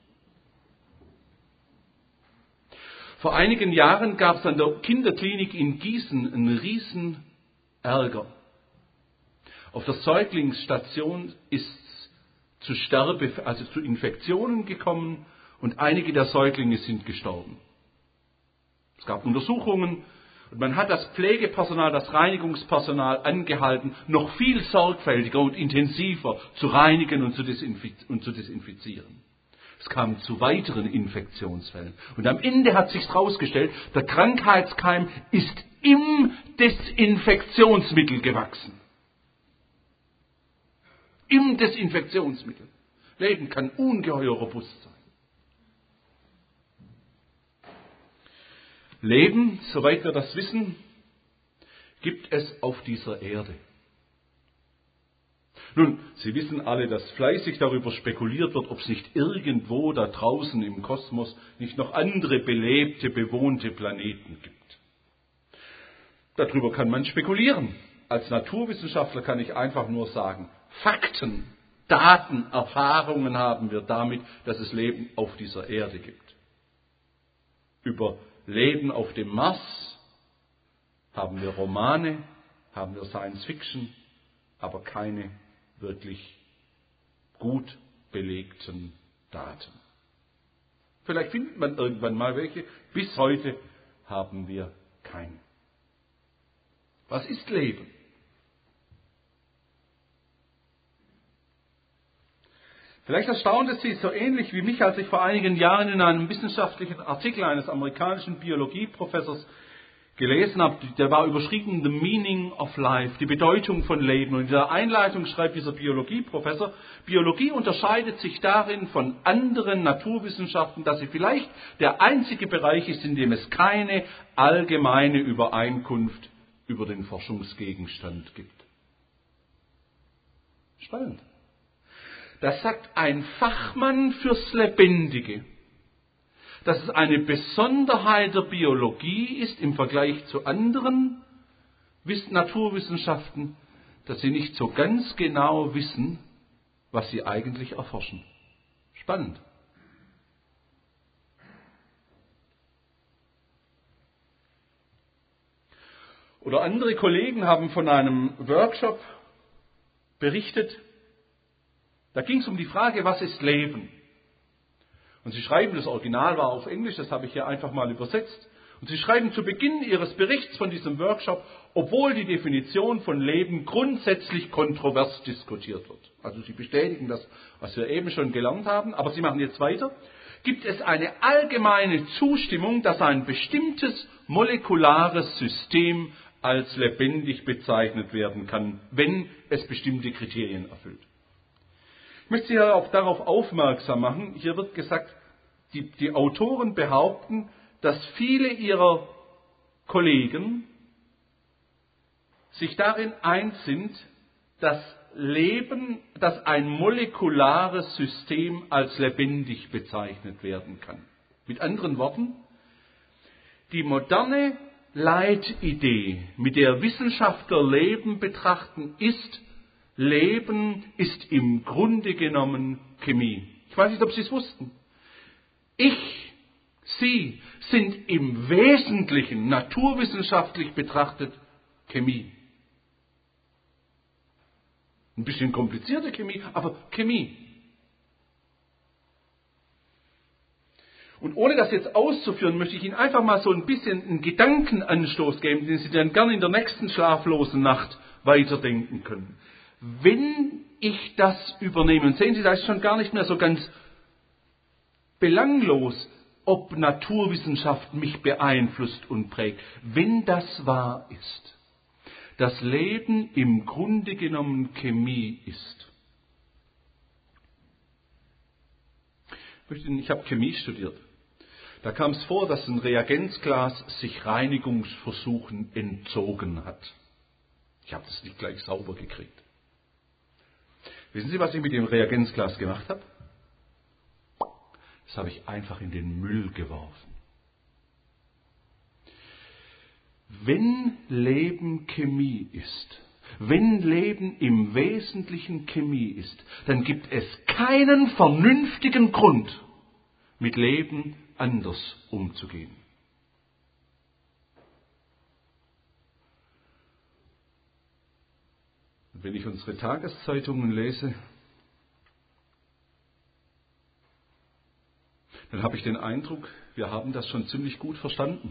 Vor einigen Jahren gab es an der Kinderklinik in Gießen einen riesen Ärger. Auf der Säuglingsstation ist es zu Infektionen gekommen und einige der Säuglinge sind gestorben. Es gab Untersuchungen und man hat das Pflegepersonal, das Reinigungspersonal angehalten, noch viel sorgfältiger und intensiver zu reinigen und zu desinfizieren. Es kam zu weiteren Infektionsfällen. Und am Ende hat sich herausgestellt, der Krankheitskeim ist im Desinfektionsmittel gewachsen. Im Desinfektionsmittel. Leben kann ungeheuer robust sein. Leben, soweit wir das wissen, gibt es auf dieser Erde. Nun, Sie wissen alle, dass fleißig darüber spekuliert wird, ob es nicht irgendwo da draußen im Kosmos nicht noch andere belebte, bewohnte Planeten gibt. Darüber kann man spekulieren. Als Naturwissenschaftler kann ich einfach nur sagen, Fakten, Daten, Erfahrungen haben wir damit, dass es Leben auf dieser Erde gibt. Über Leben auf dem Mars haben wir Romane, haben wir Science Fiction, aber keine wirklich gut belegten Daten. Vielleicht findet man irgendwann mal welche, bis heute haben wir keine. Was ist Leben? Vielleicht erstaunt es Sie so ähnlich wie mich, als ich vor einigen Jahren in einem wissenschaftlichen Artikel eines amerikanischen Biologieprofessors gelesen habe, der war überschrieben The Meaning of Life, die Bedeutung von Leben. Und in der Einleitung schreibt dieser Biologieprofessor, Biologie unterscheidet sich darin von anderen Naturwissenschaften, dass sie vielleicht der einzige Bereich ist, in dem es keine allgemeine Übereinkunft über den Forschungsgegenstand gibt. Spannend. Das sagt ein Fachmann fürs Lebendige, dass es eine Besonderheit der Biologie ist im Vergleich zu anderen Naturwissenschaften, dass sie nicht so ganz genau wissen, was sie eigentlich erforschen. Spannend. Oder andere Kollegen haben von einem Workshop berichtet. Da ging es um die Frage, was ist Leben? Und sie schreiben, das Original war auf Englisch, das habe ich hier einfach mal übersetzt. Und sie schreiben zu Beginn ihres Berichts von diesem Workshop, obwohl die Definition von Leben grundsätzlich kontrovers diskutiert wird. Also sie bestätigen das, was wir eben schon gelernt haben, aber sie machen jetzt weiter. Gibt es eine allgemeine Zustimmung, dass ein bestimmtes molekulares System als lebendig bezeichnet werden kann, wenn es bestimmte Kriterien erfüllt? Ich möchte Sie auch darauf aufmerksam machen, hier wird gesagt, die Autoren behaupten, dass viele ihrer Kollegen sich darin eins sind, dass Leben, dass ein molekulares System als lebendig bezeichnet werden kann. Mit anderen Worten, die moderne Leitidee, mit der Wissenschaftler Leben betrachten, ist, Leben ist im Grunde genommen Chemie. Ich weiß nicht, ob Sie es wussten. Sie sind im Wesentlichen naturwissenschaftlich betrachtet Chemie. Ein bisschen komplizierte Chemie, aber Chemie. Und ohne das jetzt auszuführen, möchte ich Ihnen einfach mal so ein bisschen einen Gedankenanstoß geben, den Sie dann gerne in der nächsten schlaflosen Nacht weiterdenken können. Wenn ich das übernehme, und sehen Sie, da ist schon gar nicht mehr so ganz belanglos, ob Naturwissenschaft mich beeinflusst und prägt. Wenn das wahr ist, dass Leben im Grunde genommen Chemie ist. Ich habe Chemie studiert. Da kam es vor, dass ein Reagenzglas sich Reinigungsversuchen entzogen hat. Ich habe das nicht gleich sauber gekriegt. Wissen Sie, was ich mit dem Reagenzglas gemacht habe? Das habe ich einfach in den Müll geworfen. Wenn Leben Chemie ist, wenn Leben im Wesentlichen Chemie ist, dann gibt es keinen vernünftigen Grund, mit Leben anders umzugehen. Und wenn ich unsere Tageszeitungen lese, dann habe ich den Eindruck, wir haben das schon ziemlich gut verstanden.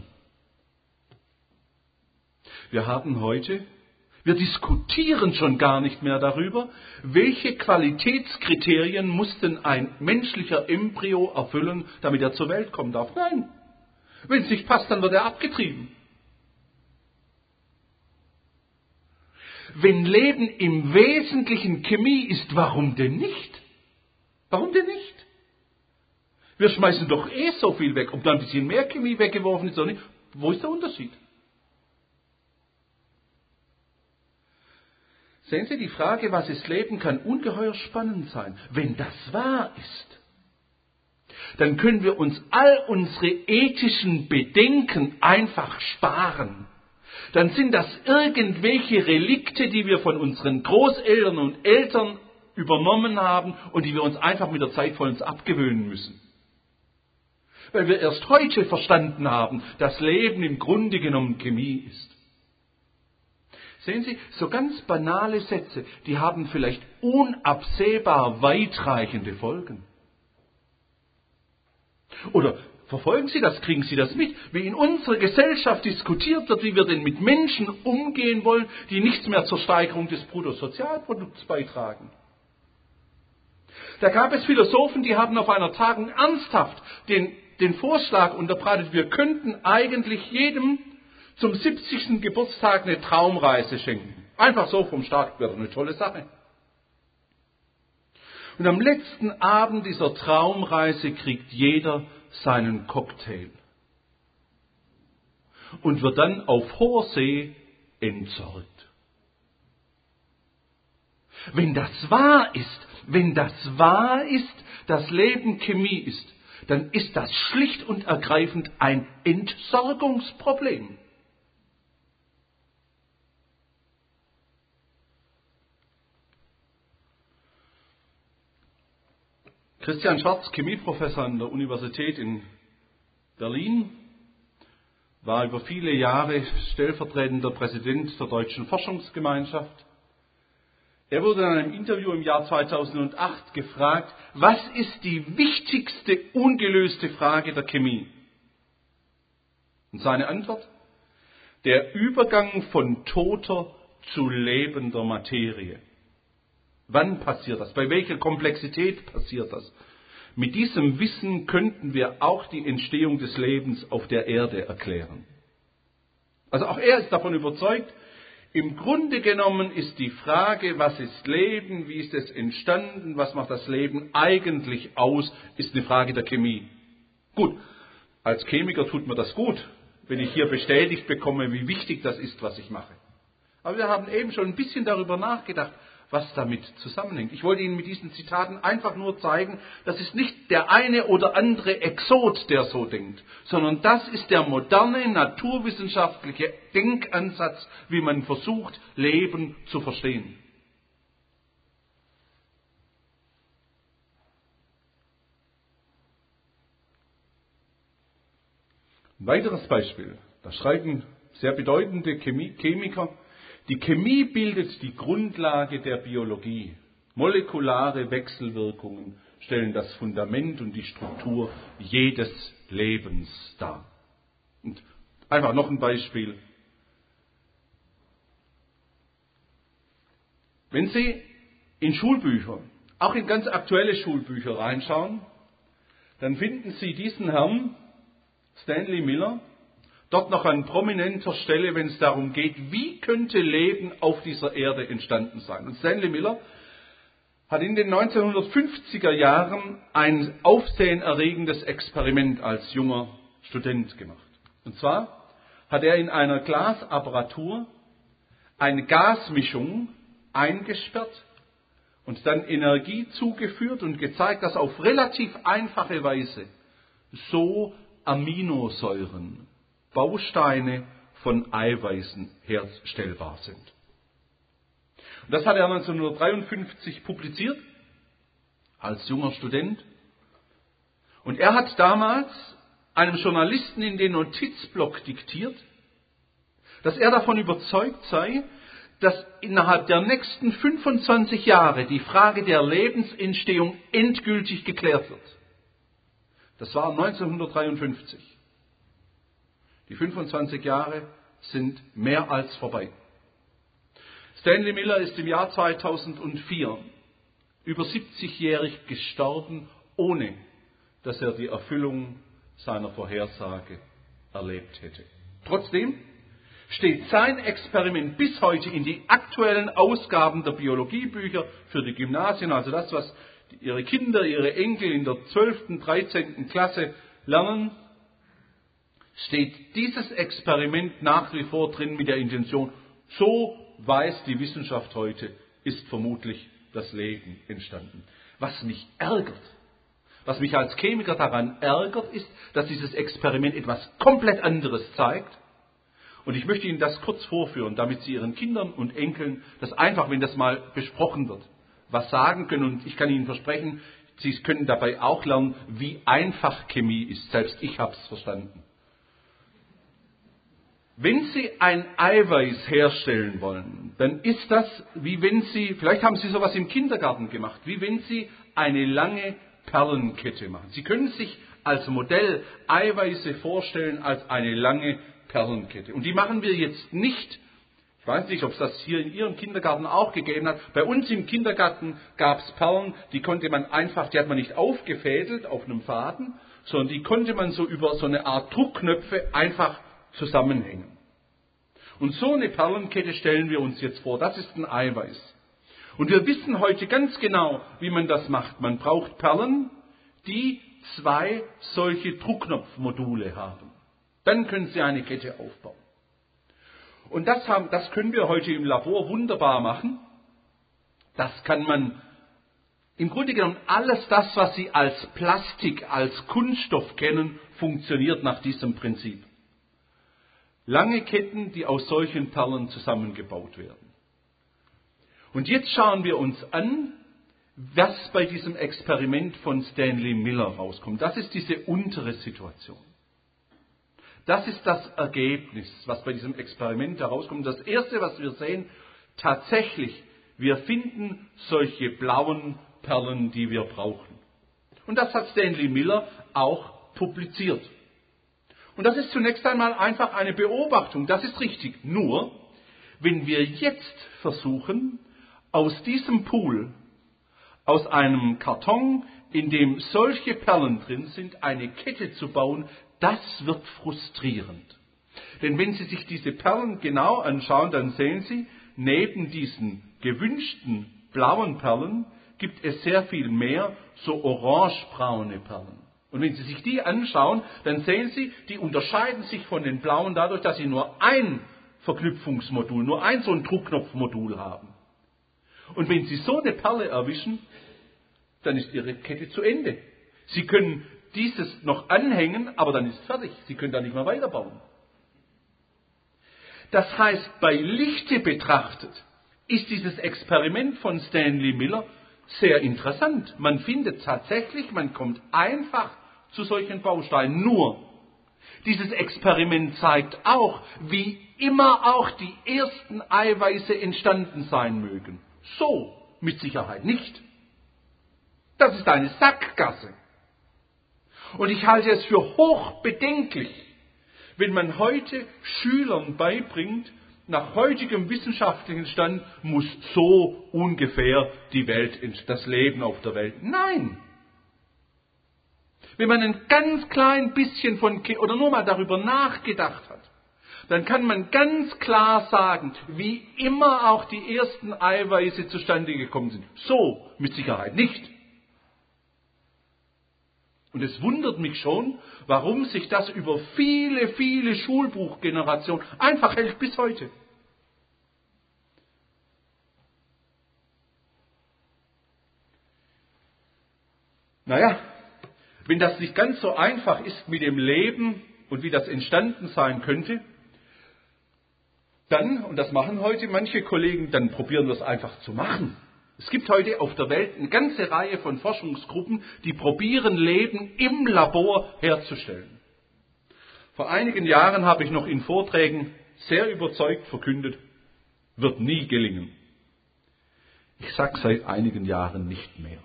Wir diskutieren schon gar nicht mehr darüber, welche Qualitätskriterien muss denn ein menschlicher Embryo erfüllen, damit er zur Welt kommen darf. Nein, wenn es nicht passt, dann wird er abgetrieben. Wenn Leben im Wesentlichen Chemie ist, warum denn nicht? Warum denn nicht? Wir schmeißen doch so viel weg. Ob da ein bisschen mehr Chemie weggeworfen ist oder nicht, wo ist der Unterschied? Sehen Sie, die Frage, was ist Leben, kann ungeheuer spannend sein. Wenn das wahr ist, dann können wir uns all unsere ethischen Bedenken einfach sparen. Dann sind das irgendwelche Relikte, die wir von unseren Großeltern und Eltern übernommen haben und die wir uns einfach mit der Zeit von uns abgewöhnen müssen. Weil wir erst heute verstanden haben, dass Leben im Grunde genommen Chemie ist. Sehen Sie, so ganz banale Sätze, die haben vielleicht unabsehbar weitreichende Folgen. Oder verfolgen Sie das, kriegen Sie das mit, wie in unserer Gesellschaft diskutiert wird, wie wir denn mit Menschen umgehen wollen, die nichts mehr zur Steigerung des Bruttosozialprodukts beitragen. Da gab es Philosophen, die haben auf einer Tagung ernsthaft den Vorschlag unterbreitet, wir könnten eigentlich jedem zum 70. Geburtstag eine Traumreise schenken. Einfach so vom Staat, wäre eine tolle Sache. Und am letzten Abend dieser Traumreise kriegt jeder seinen Cocktail und wird dann auf hoher See entsorgt. Wenn das wahr ist, dass Leben Chemie ist, dann ist das schlicht und ergreifend ein Entsorgungsproblem. Christian Schwarz, Chemieprofessor an der Universität in Berlin, war über viele Jahre stellvertretender Präsident der Deutschen Forschungsgemeinschaft. Er wurde in einem Interview im Jahr 2008 gefragt, was ist die wichtigste ungelöste Frage der Chemie? Und seine Antwort? Der Übergang von toter zu lebender Materie. Wann passiert das? Bei welcher Komplexität passiert das? Mit diesem Wissen könnten wir auch die Entstehung des Lebens auf der Erde erklären. Also auch er ist davon überzeugt, im Grunde genommen ist die Frage, was ist Leben, wie ist es entstanden, was macht das Leben eigentlich aus, ist eine Frage der Chemie. Gut, als Chemiker tut mir das gut, wenn ich hier bestätigt bekomme, wie wichtig das ist, was ich mache. Aber wir haben eben schon ein bisschen darüber nachgedacht, was damit zusammenhängt. Ich wollte Ihnen mit diesen Zitaten einfach nur zeigen, das ist nicht der eine oder andere Exot, der so denkt, sondern das ist der moderne, naturwissenschaftliche Denkansatz, wie man versucht, Leben zu verstehen. Ein weiteres Beispiel, da schreiben sehr bedeutende Chemiker, die Chemie bildet die Grundlage der Biologie. Molekulare Wechselwirkungen stellen das Fundament und die Struktur jedes Lebens dar. Und einfach noch ein Beispiel. Wenn Sie in Schulbücher, auch in ganz aktuelle Schulbücher reinschauen, dann finden Sie diesen Herrn, Stanley Miller, dort noch an prominenter Stelle, wenn es darum geht, wie könnte Leben auf dieser Erde entstanden sein. Und Stanley Miller hat in den 1950er Jahren ein aufsehenerregendes Experiment als junger Student gemacht. Und zwar hat er in einer Glasapparatur eine Gasmischung eingesperrt und dann Energie zugeführt und gezeigt, dass auf relativ einfache Weise so Aminosäuren, Bausteine von Eiweißen herstellbar sind. Und das hat er 1953 publiziert, als junger Student. Und er hat damals einem Journalisten in den Notizblock diktiert, dass er davon überzeugt sei, dass innerhalb der nächsten 25 Jahre die Frage der Lebensentstehung endgültig geklärt wird. Das war 1953. Die 25 Jahre sind mehr als vorbei. Stanley Miller ist im Jahr 2004 über 70-jährig gestorben, ohne dass er die Erfüllung seiner Vorhersage erlebt hätte. Trotzdem steht sein Experiment bis heute in die aktuellen Ausgaben der Biologiebücher für die Gymnasien, also das, was ihre Kinder, ihre Enkel in der 12., 13. Klasse lernen, steht dieses Experiment nach wie vor drin mit der Intention, so weiß die Wissenschaft heute, ist vermutlich das Leben entstanden. Was mich ärgert, was mich als Chemiker daran ärgert, ist, dass dieses Experiment etwas komplett anderes zeigt. Und ich möchte Ihnen das kurz vorführen, damit Sie Ihren Kindern und Enkeln das einfach, wenn das mal besprochen wird, was sagen können. Und ich kann Ihnen versprechen, Sie können dabei auch lernen, wie einfach Chemie ist. Selbst ich habe es verstanden. Wenn Sie ein Eiweiß herstellen wollen, dann ist das, wie wenn Sie, vielleicht haben Sie sowas im Kindergarten gemacht, wie wenn Sie eine lange Perlenkette machen. Sie können sich als Modell Eiweiße vorstellen als eine lange Perlenkette. Und die machen wir jetzt nicht, ich weiß nicht, ob es das hier in Ihrem Kindergarten auch gegeben hat. Bei uns im Kindergarten gab es Perlen, die konnte man einfach, die hat man nicht aufgefädelt auf einem Faden, sondern die konnte man so über so eine Art Druckknöpfe einfach zusammenhängen. Und so eine Perlenkette stellen wir uns jetzt vor. Das ist ein Eiweiß. Und wir wissen heute ganz genau, wie man das macht. Man braucht Perlen, die 2 solche Druckknopfmodule haben. Dann können Sie eine Kette aufbauen. Und das können wir heute im Labor wunderbar machen. Das kann man im Grunde genommen alles das, was Sie als Plastik, als Kunststoff kennen, funktioniert nach diesem Prinzip. Lange Ketten, die aus solchen Perlen zusammengebaut werden. Und jetzt schauen wir uns an, was bei diesem Experiment von Stanley Miller rauskommt. Das ist diese untere Situation. Das ist das Ergebnis, was bei diesem Experiment herauskommt. Das Erste, was wir sehen, tatsächlich, wir finden solche blauen Perlen, die wir brauchen. Und das hat Stanley Miller auch publiziert. Und das ist zunächst einmal einfach eine Beobachtung, das ist richtig. Nur, wenn wir jetzt versuchen, aus diesem Pool, aus einem Karton, in dem solche Perlen drin sind, eine Kette zu bauen, das wird frustrierend. Denn wenn Sie sich diese Perlen genau anschauen, dann sehen Sie, neben diesen gewünschten blauen Perlen gibt es sehr viel mehr so orangebraune Perlen. Und wenn Sie sich die anschauen, dann sehen Sie, die unterscheiden sich von den blauen dadurch, dass sie nur ein Verknüpfungsmodul, nur ein so ein Druckknopfmodul haben. Und wenn Sie so eine Perle erwischen, dann ist Ihre Kette zu Ende. Sie können dieses noch anhängen, aber dann ist fertig. Sie können da nicht mehr weiterbauen. Das heißt, bei Lichte betrachtet ist dieses Experiment von Stanley Miller sehr interessant. Man findet tatsächlich, man kommt einfach zu solchen Bausteinen. Nur, dieses Experiment zeigt auch, wie immer auch die ersten Eiweiße entstanden sein mögen. So mit Sicherheit nicht. Das ist eine Sackgasse. Und ich halte es für hochbedenklich, wenn man heute Schülern beibringt, nach heutigem wissenschaftlichen Stand muss so ungefähr die Welt, das Leben auf der Welt. Nein! Wenn man ein ganz klein bisschen oder nur mal darüber nachgedacht hat, dann kann man ganz klar sagen, wie immer auch die ersten Eiweiße zustande gekommen sind. So mit Sicherheit nicht. Und es wundert mich schon, warum sich das über viele, viele Schulbuchgenerationen einfach hält bis heute. Naja, wenn das nicht ganz so einfach ist mit dem Leben und wie das entstanden sein könnte, dann, und das machen heute manche Kollegen, dann probieren wir es einfach zu machen. Es gibt heute auf der Welt eine ganze Reihe von Forschungsgruppen, die probieren, Leben im Labor herzustellen. Vor einigen Jahren habe ich noch in Vorträgen sehr überzeugt verkündet, wird nie gelingen. Ich sage seit einigen Jahren nicht mehr.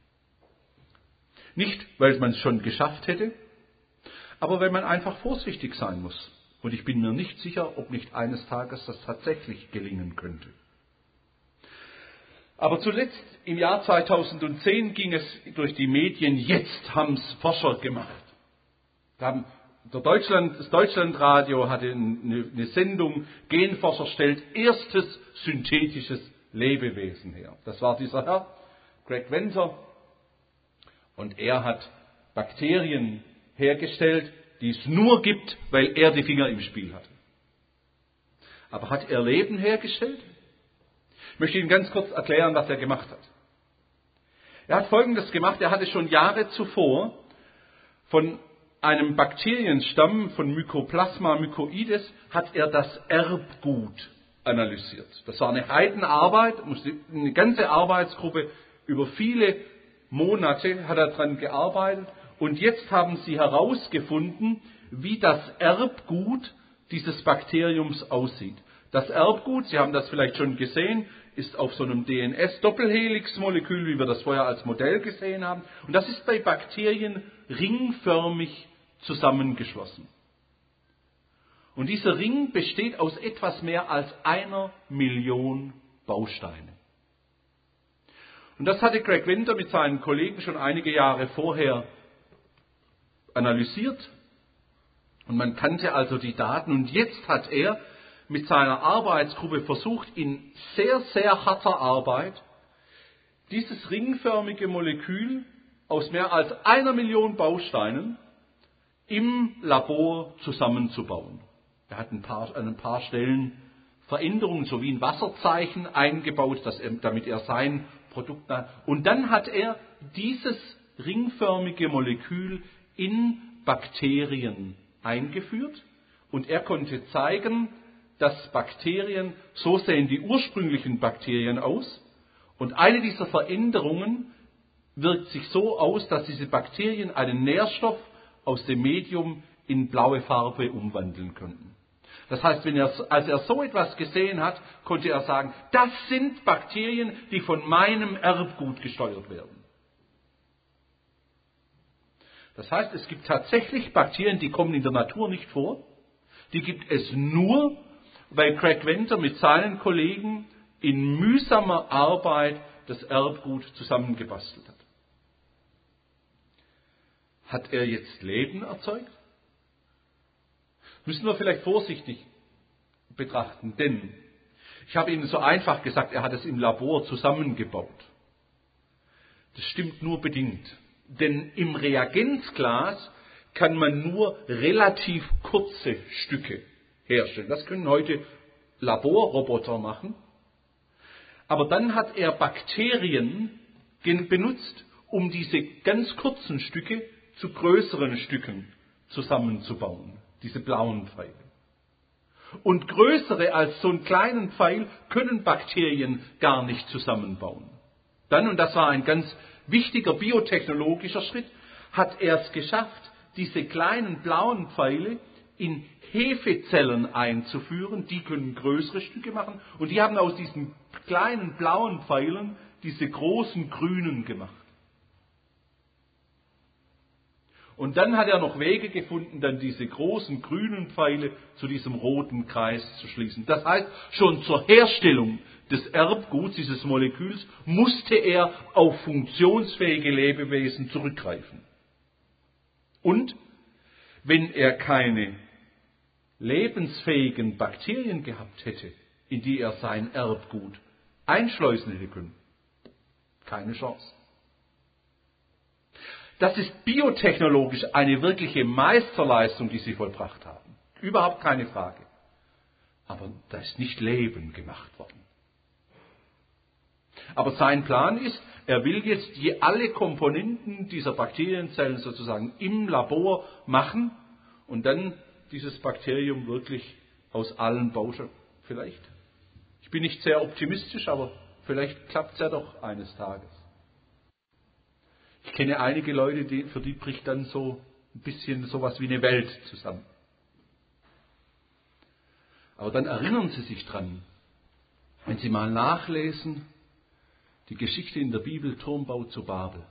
Nicht, weil man es schon geschafft hätte, aber weil man einfach vorsichtig sein muss. Und ich bin mir nicht sicher, ob nicht eines Tages das tatsächlich gelingen könnte. Aber zuletzt im Jahr 2010 ging es durch die Medien, jetzt haben es Forscher gemacht. Das Deutschlandradio hatte eine Sendung, Genforscher stellt erstes synthetisches Lebewesen her. Das war dieser Herr, Greg Venter, und er hat Bakterien hergestellt, die es nur gibt, weil er die Finger im Spiel hatte. Aber hat er Leben hergestellt? Ich möchte Ihnen ganz kurz erklären, was er gemacht hat. Er hat Folgendes gemacht, er hatte schon Jahre zuvor von einem Bakterienstamm von Mycoplasma mycoides, hat er das Erbgut analysiert. Das war eine Heidenarbeit, eine ganze Arbeitsgruppe über viele Monate hat er daran gearbeitet. Und jetzt haben sie herausgefunden, wie das Erbgut dieses Bakteriums aussieht. Das Erbgut, Sie haben das vielleicht schon gesehen, ist auf so einem DNS-Doppelhelix-Molekül, wie wir das vorher als Modell gesehen haben. Und das ist bei Bakterien ringförmig zusammengeschlossen. Und dieser Ring besteht aus etwas mehr als 1 Million Bausteinen. Und das hatte Greg Venter mit seinen Kollegen schon einige Jahre vorher analysiert. Und man kannte also die Daten. Und jetzt hat er mit seiner Arbeitsgruppe versucht, in sehr, sehr harter Arbeit dieses ringförmige Molekül aus mehr als 1 Million Bausteinen im Labor zusammenzubauen. Er hat an ein paar Stellen Veränderungen sowie ein Wasserzeichen eingebaut, damit er sein Produkt hat. Und dann hat er dieses ringförmige Molekül in Bakterien eingeführt und er konnte zeigen, dass Bakterien, so sehen die ursprünglichen Bakterien aus, und eine dieser Veränderungen wirkt sich so aus, dass diese Bakterien einen Nährstoff aus dem Medium in blaue Farbe umwandeln könnten. Das heißt, als er so etwas gesehen hat, konnte er sagen, das sind Bakterien, die von meinem Erbgut gesteuert werden. Das heißt, es gibt tatsächlich Bakterien, die kommen in der Natur nicht vor. Die gibt es nur, weil Greg Venter mit seinen Kollegen in mühsamer Arbeit das Erbgut zusammengebastelt hat. Hat er jetzt Leben erzeugt? Müssen wir vielleicht vorsichtig betrachten, denn ich habe Ihnen so einfach gesagt, er hat es im Labor zusammengebaut. Das stimmt nur bedingt, denn im Reagenzglas kann man nur relativ kurze Stücke herstellen. Das können heute Laborroboter machen. Aber dann hat er Bakterien benutzt, um diese ganz kurzen Stücke zu größeren Stücken zusammenzubauen, diese blauen Pfeile. Und größere als so einen kleinen Pfeil können Bakterien gar nicht zusammenbauen. Dann, und das war ein ganz wichtiger biotechnologischer Schritt, hat er es geschafft, diese kleinen blauen Pfeile in Hefezellen einzuführen. Die können größere Stücke machen und die haben aus diesen kleinen blauen Pfeilen diese großen grünen gemacht. Und dann hat er noch Wege gefunden, dann diese großen grünen Pfeile zu diesem roten Kreis zu schließen. Das heißt, schon zur Herstellung des Erbguts, dieses Moleküls, musste er auf funktionsfähige Lebewesen zurückgreifen. Und wenn er keine lebensfähigen Bakterien gehabt hätte, in die er sein Erbgut einschleusen hätte können, keine Chance. Das ist biotechnologisch eine wirkliche Meisterleistung, die sie vollbracht haben. Überhaupt keine Frage. Aber da ist nicht Leben gemacht worden. Aber sein Plan ist, Er will jetzt alle Komponenten dieser Bakterienzellen sozusagen im Labor machen und dann dieses Bakterium wirklich aus allen Bausteinen. Vielleicht. Ich bin nicht sehr optimistisch, aber vielleicht klappt es ja doch eines Tages. Ich kenne einige Leute, für die bricht dann so ein bisschen sowas wie eine Welt zusammen. Aber dann erinnern Sie sich dran, wenn Sie mal nachlesen, die Geschichte in der Bibel Turmbau zu Babel.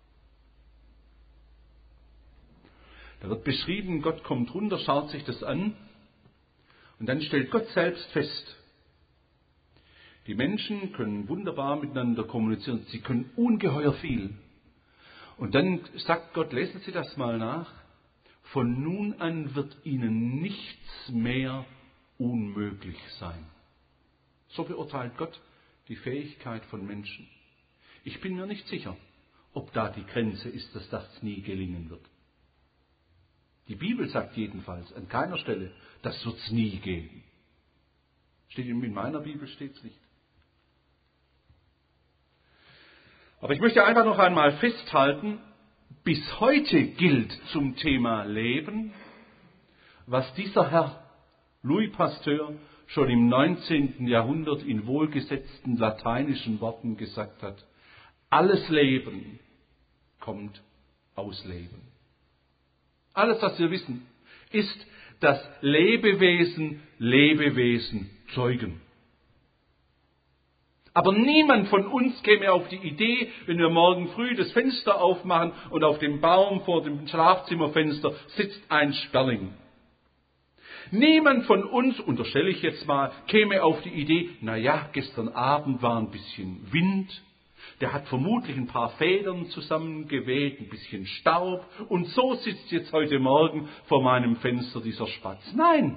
Da wird beschrieben, Gott kommt runter, schaut sich das an und dann stellt Gott selbst fest, die Menschen können wunderbar miteinander kommunizieren, sie können ungeheuer viel. Und dann sagt Gott, lesen Sie das mal nach, von nun an wird ihnen nichts mehr unmöglich sein. So beurteilt Gott die Fähigkeit von Menschen. Ich bin mir nicht sicher, ob da die Grenze ist, dass das nie gelingen wird. Die Bibel sagt jedenfalls an keiner Stelle, das wird es nie geben. In meiner Bibel steht es nicht. Aber ich möchte einfach noch einmal festhalten, bis heute gilt zum Thema Leben, was dieser Herr Louis Pasteur schon im 19. Jahrhundert in wohlgesetzten lateinischen Worten gesagt hat. Alles Leben kommt aus Leben. Alles, was wir wissen, ist, dass Lebewesen zeugen. Aber niemand von uns käme auf die Idee, wenn wir morgen früh das Fenster aufmachen und auf dem Baum vor dem Schlafzimmerfenster sitzt ein Sperling. Niemand von uns, unterstelle ich jetzt mal, käme auf die Idee, gestern Abend war ein bisschen Wind, der hat vermutlich ein paar Federn zusammengeweht, ein bisschen Staub und so sitzt jetzt heute Morgen vor meinem Fenster dieser Spatz. Nein!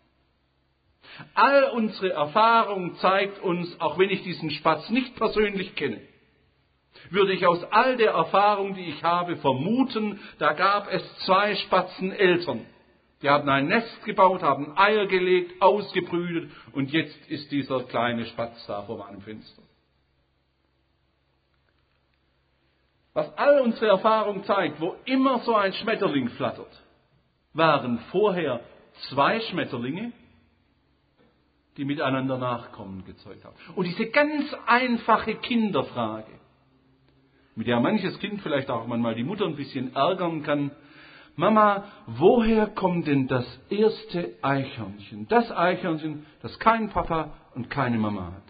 All unsere Erfahrung zeigt uns, auch wenn ich diesen Spatz nicht persönlich kenne, würde ich aus all der Erfahrung, die ich habe, vermuten, da gab es 2 Spatzeneltern. Die haben ein Nest gebaut, haben Eier gelegt, ausgebrütet und jetzt ist dieser kleine Spatz da vor meinem Fenster. Was all unsere Erfahrung zeigt, wo immer so ein Schmetterling flattert, waren vorher 2 Schmetterlinge, die miteinander Nachkommen gezeugt haben. Und diese ganz einfache Kinderfrage, mit der manches Kind vielleicht auch manchmal die Mutter ein bisschen ärgern kann, Mama, woher kommt denn das erste Eichhörnchen? Das Eichhörnchen, das kein Papa und keine Mama hat.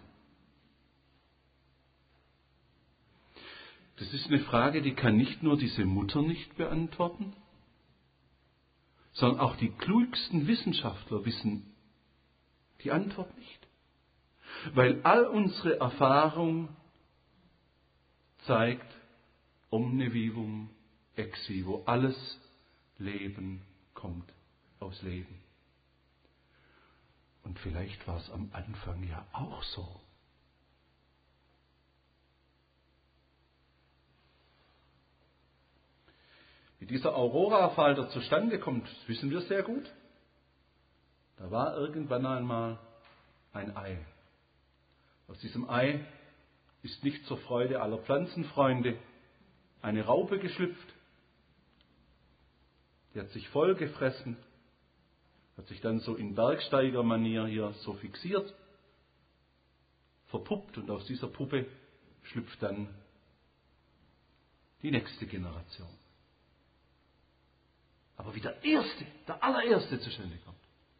Das ist eine Frage, die kann nicht nur diese Mutter nicht beantworten, sondern auch die klügsten Wissenschaftler wissen die Antwort nicht. Weil all unsere Erfahrung zeigt, omne vivum ex vivo, alles Leben kommt aus Leben. Und vielleicht war es am Anfang ja auch so. Wie dieser Aurorafalter zustande kommt, wissen wir sehr gut. Da war irgendwann einmal ein Ei. Aus diesem Ei ist nicht zur Freude aller Pflanzenfreunde eine Raupe geschlüpft. Die hat sich voll gefressen, hat sich dann so in Bergsteigermanier hier so fixiert, verpuppt und aus dieser Puppe schlüpft dann die nächste Generation. Aber wie der allererste zustande kommt.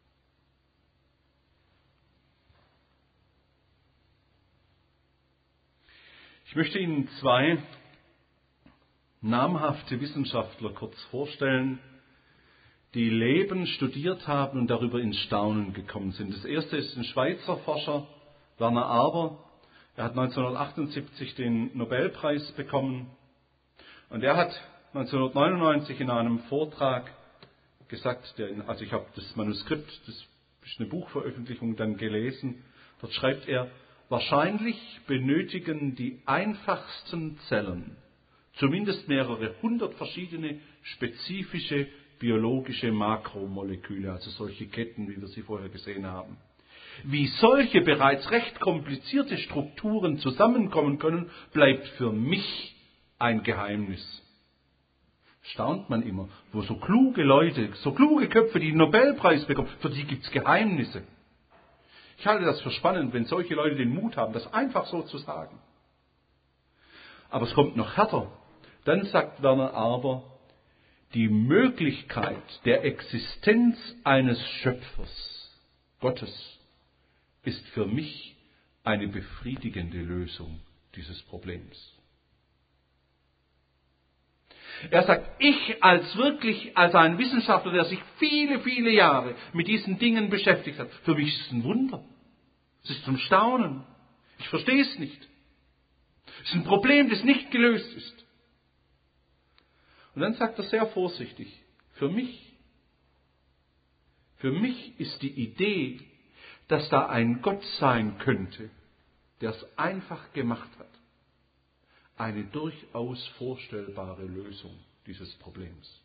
Ich möchte Ihnen 2 namhafte Wissenschaftler kurz vorstellen, die Leben studiert haben und darüber ins Staunen gekommen sind. Das erste ist ein Schweizer Forscher, Werner Arber. Er hat 1978 den Nobelpreis bekommen und er hat 1999 in einem Vortrag gesagt, also ich habe das Manuskript, das ist eine Buchveröffentlichung, dann gelesen, dort schreibt er, wahrscheinlich benötigen die einfachsten Zellen zumindest mehrere 100 verschiedene spezifische biologische Makromoleküle, also solche Ketten, wie wir sie vorher gesehen haben. Wie solche bereits recht komplizierte Strukturen zusammenkommen können, bleibt für mich ein Geheimnis. Staunt man immer, wo so kluge Leute, so kluge Köpfe, die den Nobelpreis bekommen, für die gibt es Geheimnisse. Ich halte das für spannend, wenn solche Leute den Mut haben, das einfach so zu sagen. Aber es kommt noch härter. Dann sagt Werner Aber, die Möglichkeit der Existenz eines Schöpfers, Gottes, ist für mich eine befriedigende Lösung dieses Problems. Er sagt, ich als ein Wissenschaftler, der sich viele, viele Jahre mit diesen Dingen beschäftigt hat, für mich ist es ein Wunder. Es ist zum Staunen. Ich verstehe es nicht. Es ist ein Problem, das nicht gelöst ist. Und dann sagt er sehr vorsichtig, für mich ist die Idee, dass da ein Gott sein könnte, der es einfach gemacht hat, eine durchaus vorstellbare Lösung dieses Problems.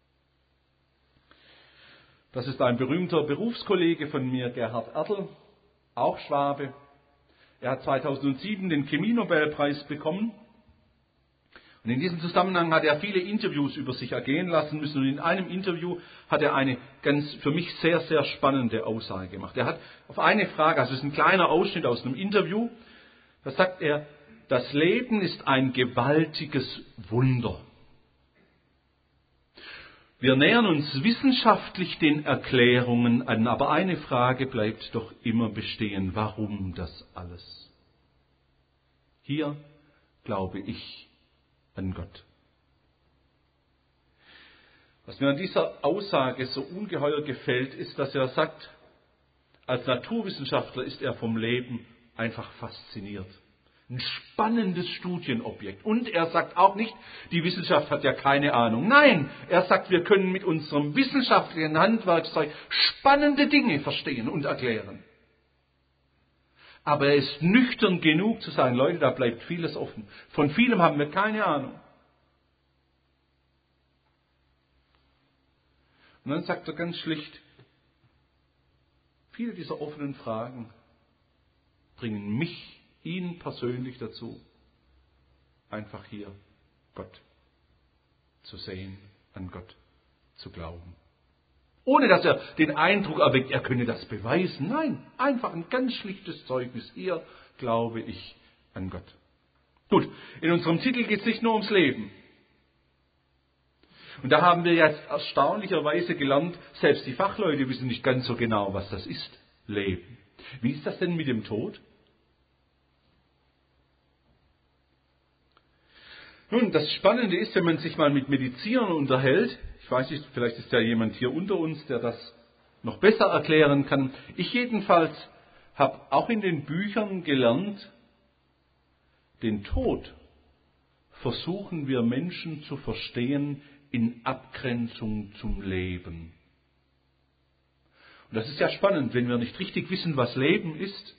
Das ist ein berühmter Berufskollege von mir, Gerhard Ertl, auch Schwabe. Er hat 2007 den Chemie-Nobelpreis bekommen. Und in diesem Zusammenhang hat er viele Interviews über sich ergehen lassen müssen. Und in einem Interview hat er eine ganz für mich sehr, sehr spannende Aussage gemacht. Er hat auf eine Frage, also es ist ein kleiner Ausschnitt aus einem Interview, da sagt er, das Leben ist ein gewaltiges Wunder. Wir nähern uns wissenschaftlich den Erklärungen an, aber eine Frage bleibt doch immer bestehen. Warum das alles? Hier glaube ich an Gott. Was mir an dieser Aussage so ungeheuer gefällt, ist, dass er sagt, als Naturwissenschaftler ist er vom Leben einfach fasziniert. Ein spannendes Studienobjekt. Und er sagt auch nicht, die Wissenschaft hat ja keine Ahnung. Nein, er sagt, wir können mit unserem wissenschaftlichen Handwerkszeug spannende Dinge verstehen und erklären. Aber er ist nüchtern genug zu sagen, Leute, da bleibt vieles offen. Von vielem haben wir keine Ahnung. Und dann sagt er ganz schlicht, viele dieser offenen Fragen bringen mich, ihn persönlich dazu, einfach hier Gott zu sehen, an Gott zu glauben. Ohne dass er den Eindruck erweckt, er könne das beweisen. Nein, einfach ein ganz schlichtes Zeugnis. Hier glaube ich an Gott. Gut, in unserem Titel geht es nicht nur ums Leben. Und da haben wir jetzt erstaunlicherweise gelernt, selbst die Fachleute wissen nicht ganz so genau, was das ist, Leben. Wie ist das denn mit dem Tod? Nun, das Spannende ist, wenn man sich mal mit Medizinern unterhält, ich weiß nicht, vielleicht ist ja jemand hier unter uns, der das noch besser erklären kann. Ich jedenfalls habe auch in den Büchern gelernt, den Tod versuchen wir Menschen zu verstehen in Abgrenzung zum Leben. Und das ist ja spannend, wenn wir nicht richtig wissen, was Leben ist,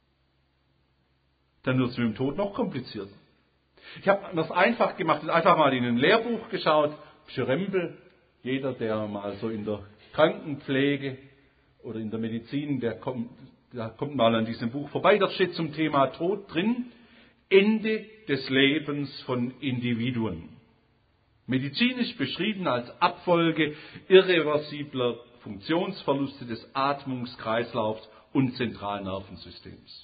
dann wird es mit dem Tod noch komplizierter. Ich habe das einfach gemacht und einfach mal in ein Lehrbuch geschaut, Pschyrembel, jeder, der mal so in der Krankenpflege oder in der Medizin, der kommt mal an diesem Buch vorbei, da steht zum Thema Tod drin, Ende des Lebens von Individuen. Medizinisch beschrieben als Abfolge irreversibler Funktionsverluste des Atmungskreislaufs und Zentralnervensystems.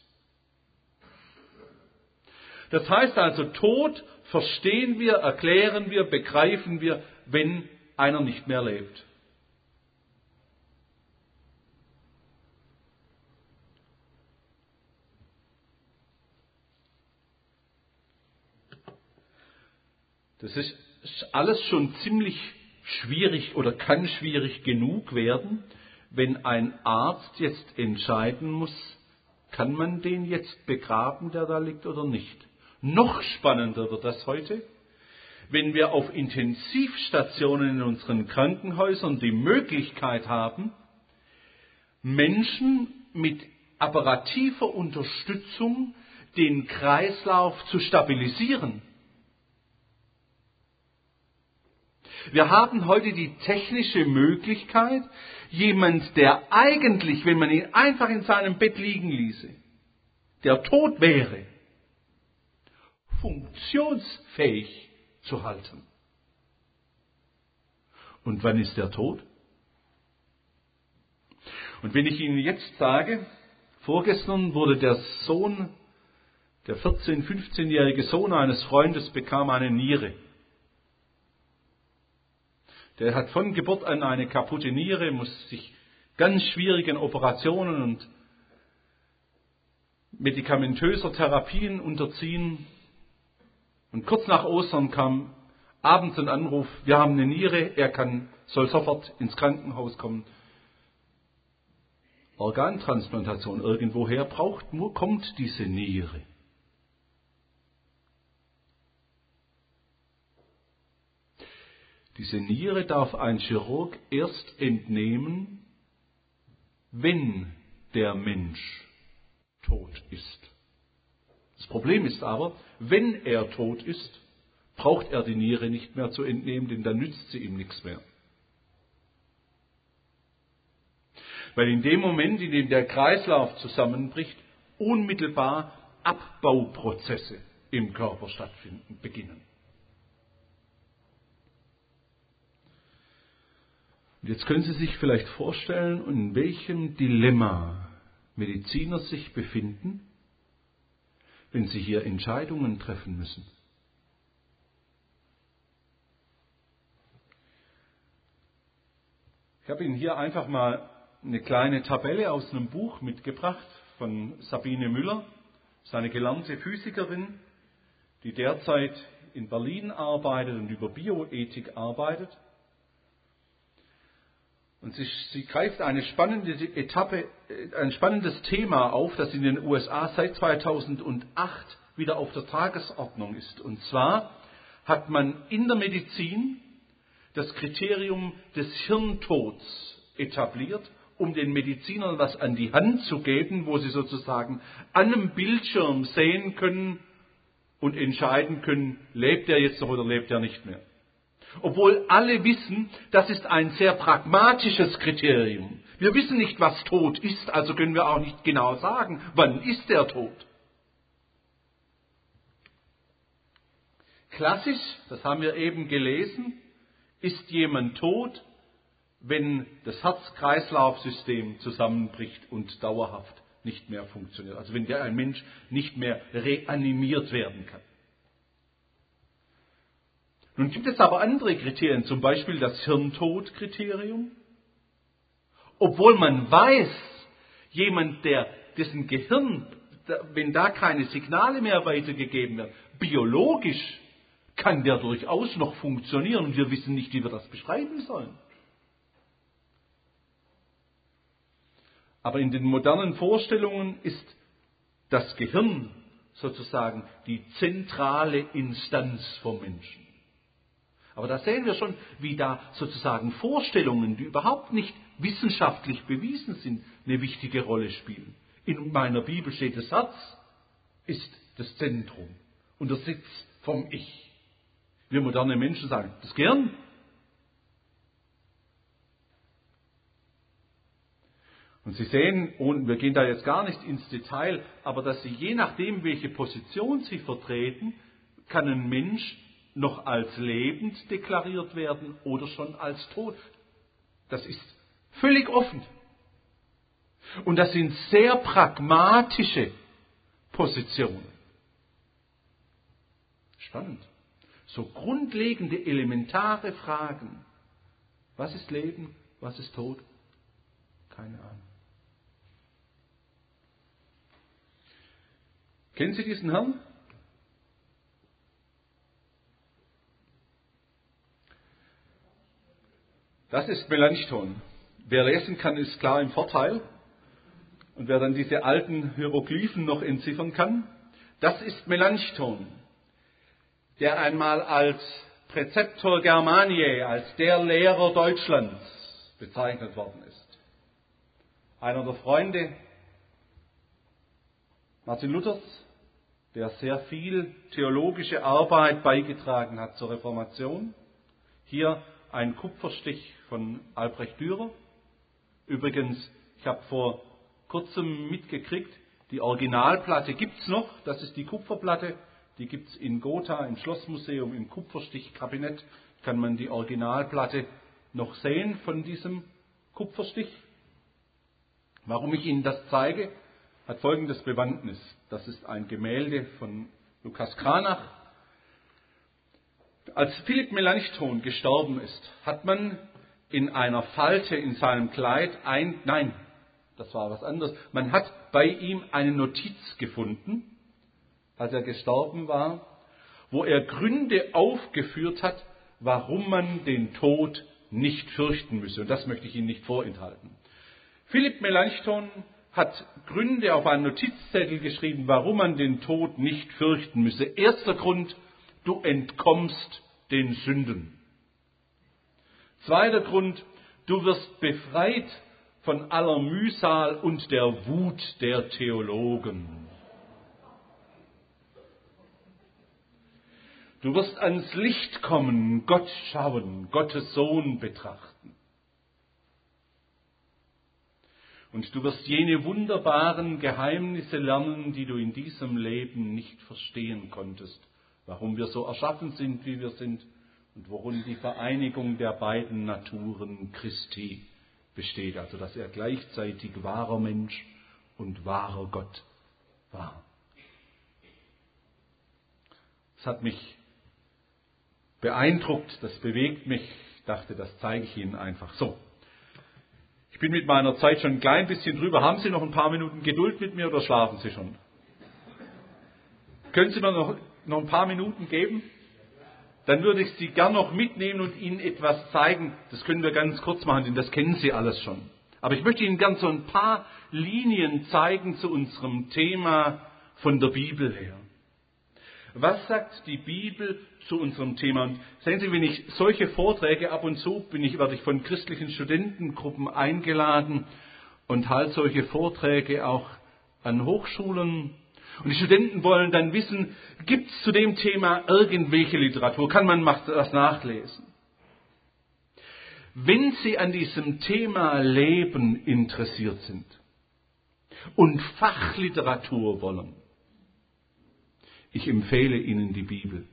Das heißt also, Tod verstehen wir, erklären wir, begreifen wir, wenn einer nicht mehr lebt. Das ist alles schon ziemlich schwierig oder kann schwierig genug werden, wenn ein Arzt jetzt entscheiden muss, kann man den jetzt begraben, der da liegt, oder nicht. Noch spannender wird das heute, wenn wir auf Intensivstationen in unseren Krankenhäusern die Möglichkeit haben, Menschen mit apparativer Unterstützung den Kreislauf zu stabilisieren. Wir haben heute die technische Möglichkeit, jemand, der eigentlich, wenn man ihn einfach in seinem Bett liegen ließe, der tot wäre, funktionsfähig zu halten. Und wann ist er tot? Und wenn ich Ihnen jetzt sage, vorgestern wurde der 14-, 15-jährige Sohn eines Freundes bekam eine Niere. Der hat von Geburt an eine kaputte Niere, muss sich ganz schwierigen Operationen und medikamentöser Therapien unterziehen. Und kurz nach Ostern kam abends ein Anruf, wir haben eine Niere, soll sofort ins Krankenhaus kommen. Organtransplantation, irgendwoher kommt diese Niere. Diese Niere darf ein Chirurg erst entnehmen, wenn der Mensch tot ist. Das Problem ist aber, wenn er tot ist, braucht er die Niere nicht mehr zu entnehmen, denn dann nützt sie ihm nichts mehr. Weil in dem Moment, in dem der Kreislauf zusammenbricht, unmittelbar Abbauprozesse im Körper beginnen. Und jetzt können Sie sich vielleicht vorstellen, in welchem Dilemma Mediziner sich befinden, wenn sie hier Entscheidungen treffen müssen. Ich habe Ihnen hier einfach mal eine kleine Tabelle aus einem Buch mitgebracht von Sabine Müller, eine gelernte Physikerin, die derzeit in Berlin arbeitet und über Bioethik arbeitet. Und sie greift ein spannendes Thema auf, das in den USA seit 2008 wieder auf der Tagesordnung ist. Und zwar hat man in der Medizin das Kriterium des Hirntods etabliert, um den Medizinern was an die Hand zu geben, wo sie sozusagen an einem Bildschirm sehen können und entscheiden können, lebt er jetzt noch oder lebt er nicht mehr. Obwohl alle wissen, das ist ein sehr pragmatisches Kriterium. Wir wissen nicht, was Tod ist, also können wir auch nicht genau sagen, wann ist er tot. Klassisch, das haben wir eben gelesen, ist jemand tot, wenn das Herz-Kreislauf-System zusammenbricht und dauerhaft nicht mehr funktioniert. Also wenn ein Mensch nicht mehr reanimiert werden kann. Nun gibt es aber andere Kriterien, zum Beispiel das Hirntod-Kriterium. Obwohl man weiß, jemand, dessen Gehirn, wenn da keine Signale mehr weitergegeben werden, biologisch kann der durchaus noch funktionieren und wir wissen nicht, wie wir das beschreiben sollen. Aber in den modernen Vorstellungen ist das Gehirn sozusagen die zentrale Instanz vom Menschen. Aber da sehen wir schon, wie da sozusagen Vorstellungen, die überhaupt nicht wissenschaftlich bewiesen sind, eine wichtige Rolle spielen. In meiner Bibel steht, das Herz ist das Zentrum und der Sitz vom Ich. Wir moderne Menschen sagen, das Gehirn. Und Sie sehen, und wir gehen da jetzt gar nicht ins Detail, aber dass Sie je nachdem, welche Position Sie vertreten, kann ein Mensch noch als lebend deklariert werden oder schon als tot. Das ist völlig offen. Und das sind sehr pragmatische Positionen. Spannend. So grundlegende, elementare Fragen. Was ist Leben? Was ist Tod? Keine Ahnung. Kennen Sie diesen Herrn? Das ist Melanchthon. Wer lesen kann, ist klar im Vorteil. Und wer dann diese alten Hieroglyphen noch entziffern kann, das ist Melanchthon, der einmal als Präzeptor Germaniae, als der Lehrer Deutschlands bezeichnet worden ist. Einer der Freunde Martin Luthers, der sehr viel theologische Arbeit beigetragen hat zur Reformation. Hier ein Kupferstich von Albrecht Dürer. Übrigens, ich habe vor kurzem mitgekriegt, die Originalplatte gibt's noch, das ist die Kupferplatte, die gibt's in Gotha im Schlossmuseum im Kupferstichkabinett, kann man die Originalplatte noch sehen von diesem Kupferstich. Warum ich Ihnen das zeige, hat folgendes Bewandtnis. Das ist ein Gemälde von Lukas Cranach. Als Philipp Melanchthon gestorben ist, hat man in einer Falte in seinem Kleid das war was anderes. Man hat bei ihm eine Notiz gefunden, als er gestorben war, wo er Gründe aufgeführt hat, warum man den Tod nicht fürchten müsse. Und das möchte ich Ihnen nicht vorenthalten. Philipp Melanchthon hat Gründe auf einen Notizzettel geschrieben, warum man den Tod nicht fürchten müsse. Erster Grund, du entkommst den Sünden. Zweiter Grund, du wirst befreit von aller Mühsal und der Wut der Theologen. Du wirst ans Licht kommen, Gott schauen, Gottes Sohn betrachten. Und du wirst jene wunderbaren Geheimnisse lernen, die du in diesem Leben nicht verstehen konntest. Warum wir so erschaffen sind, wie wir sind und worin die Vereinigung der beiden Naturen Christi besteht. Also, dass er gleichzeitig wahrer Mensch und wahrer Gott war. Das hat mich beeindruckt, das bewegt mich. Ich dachte, das zeige ich Ihnen einfach so. Ich bin mit meiner Zeit schon ein klein bisschen drüber. Haben Sie noch ein paar Minuten Geduld mit mir oder schlafen Sie schon? Können Sie mir noch ein paar Minuten geben? Dann würde ich Sie gern noch mitnehmen und Ihnen etwas zeigen. Das können wir ganz kurz machen, denn das kennen Sie alles schon. Aber ich möchte Ihnen gern so ein paar Linien zeigen zu unserem Thema von der Bibel her. Was sagt die Bibel zu unserem Thema? Und sehen Sie, wenn ich solche Vorträge ab und zu werde ich von christlichen Studentengruppen eingeladen und halte solche Vorträge auch an Hochschulen. Und die Studenten wollen dann wissen, gibt es zu dem Thema irgendwelche Literatur? Kann man das nachlesen? Wenn Sie an diesem Thema Leben interessiert sind und Fachliteratur wollen, ich empfehle Ihnen die Bibel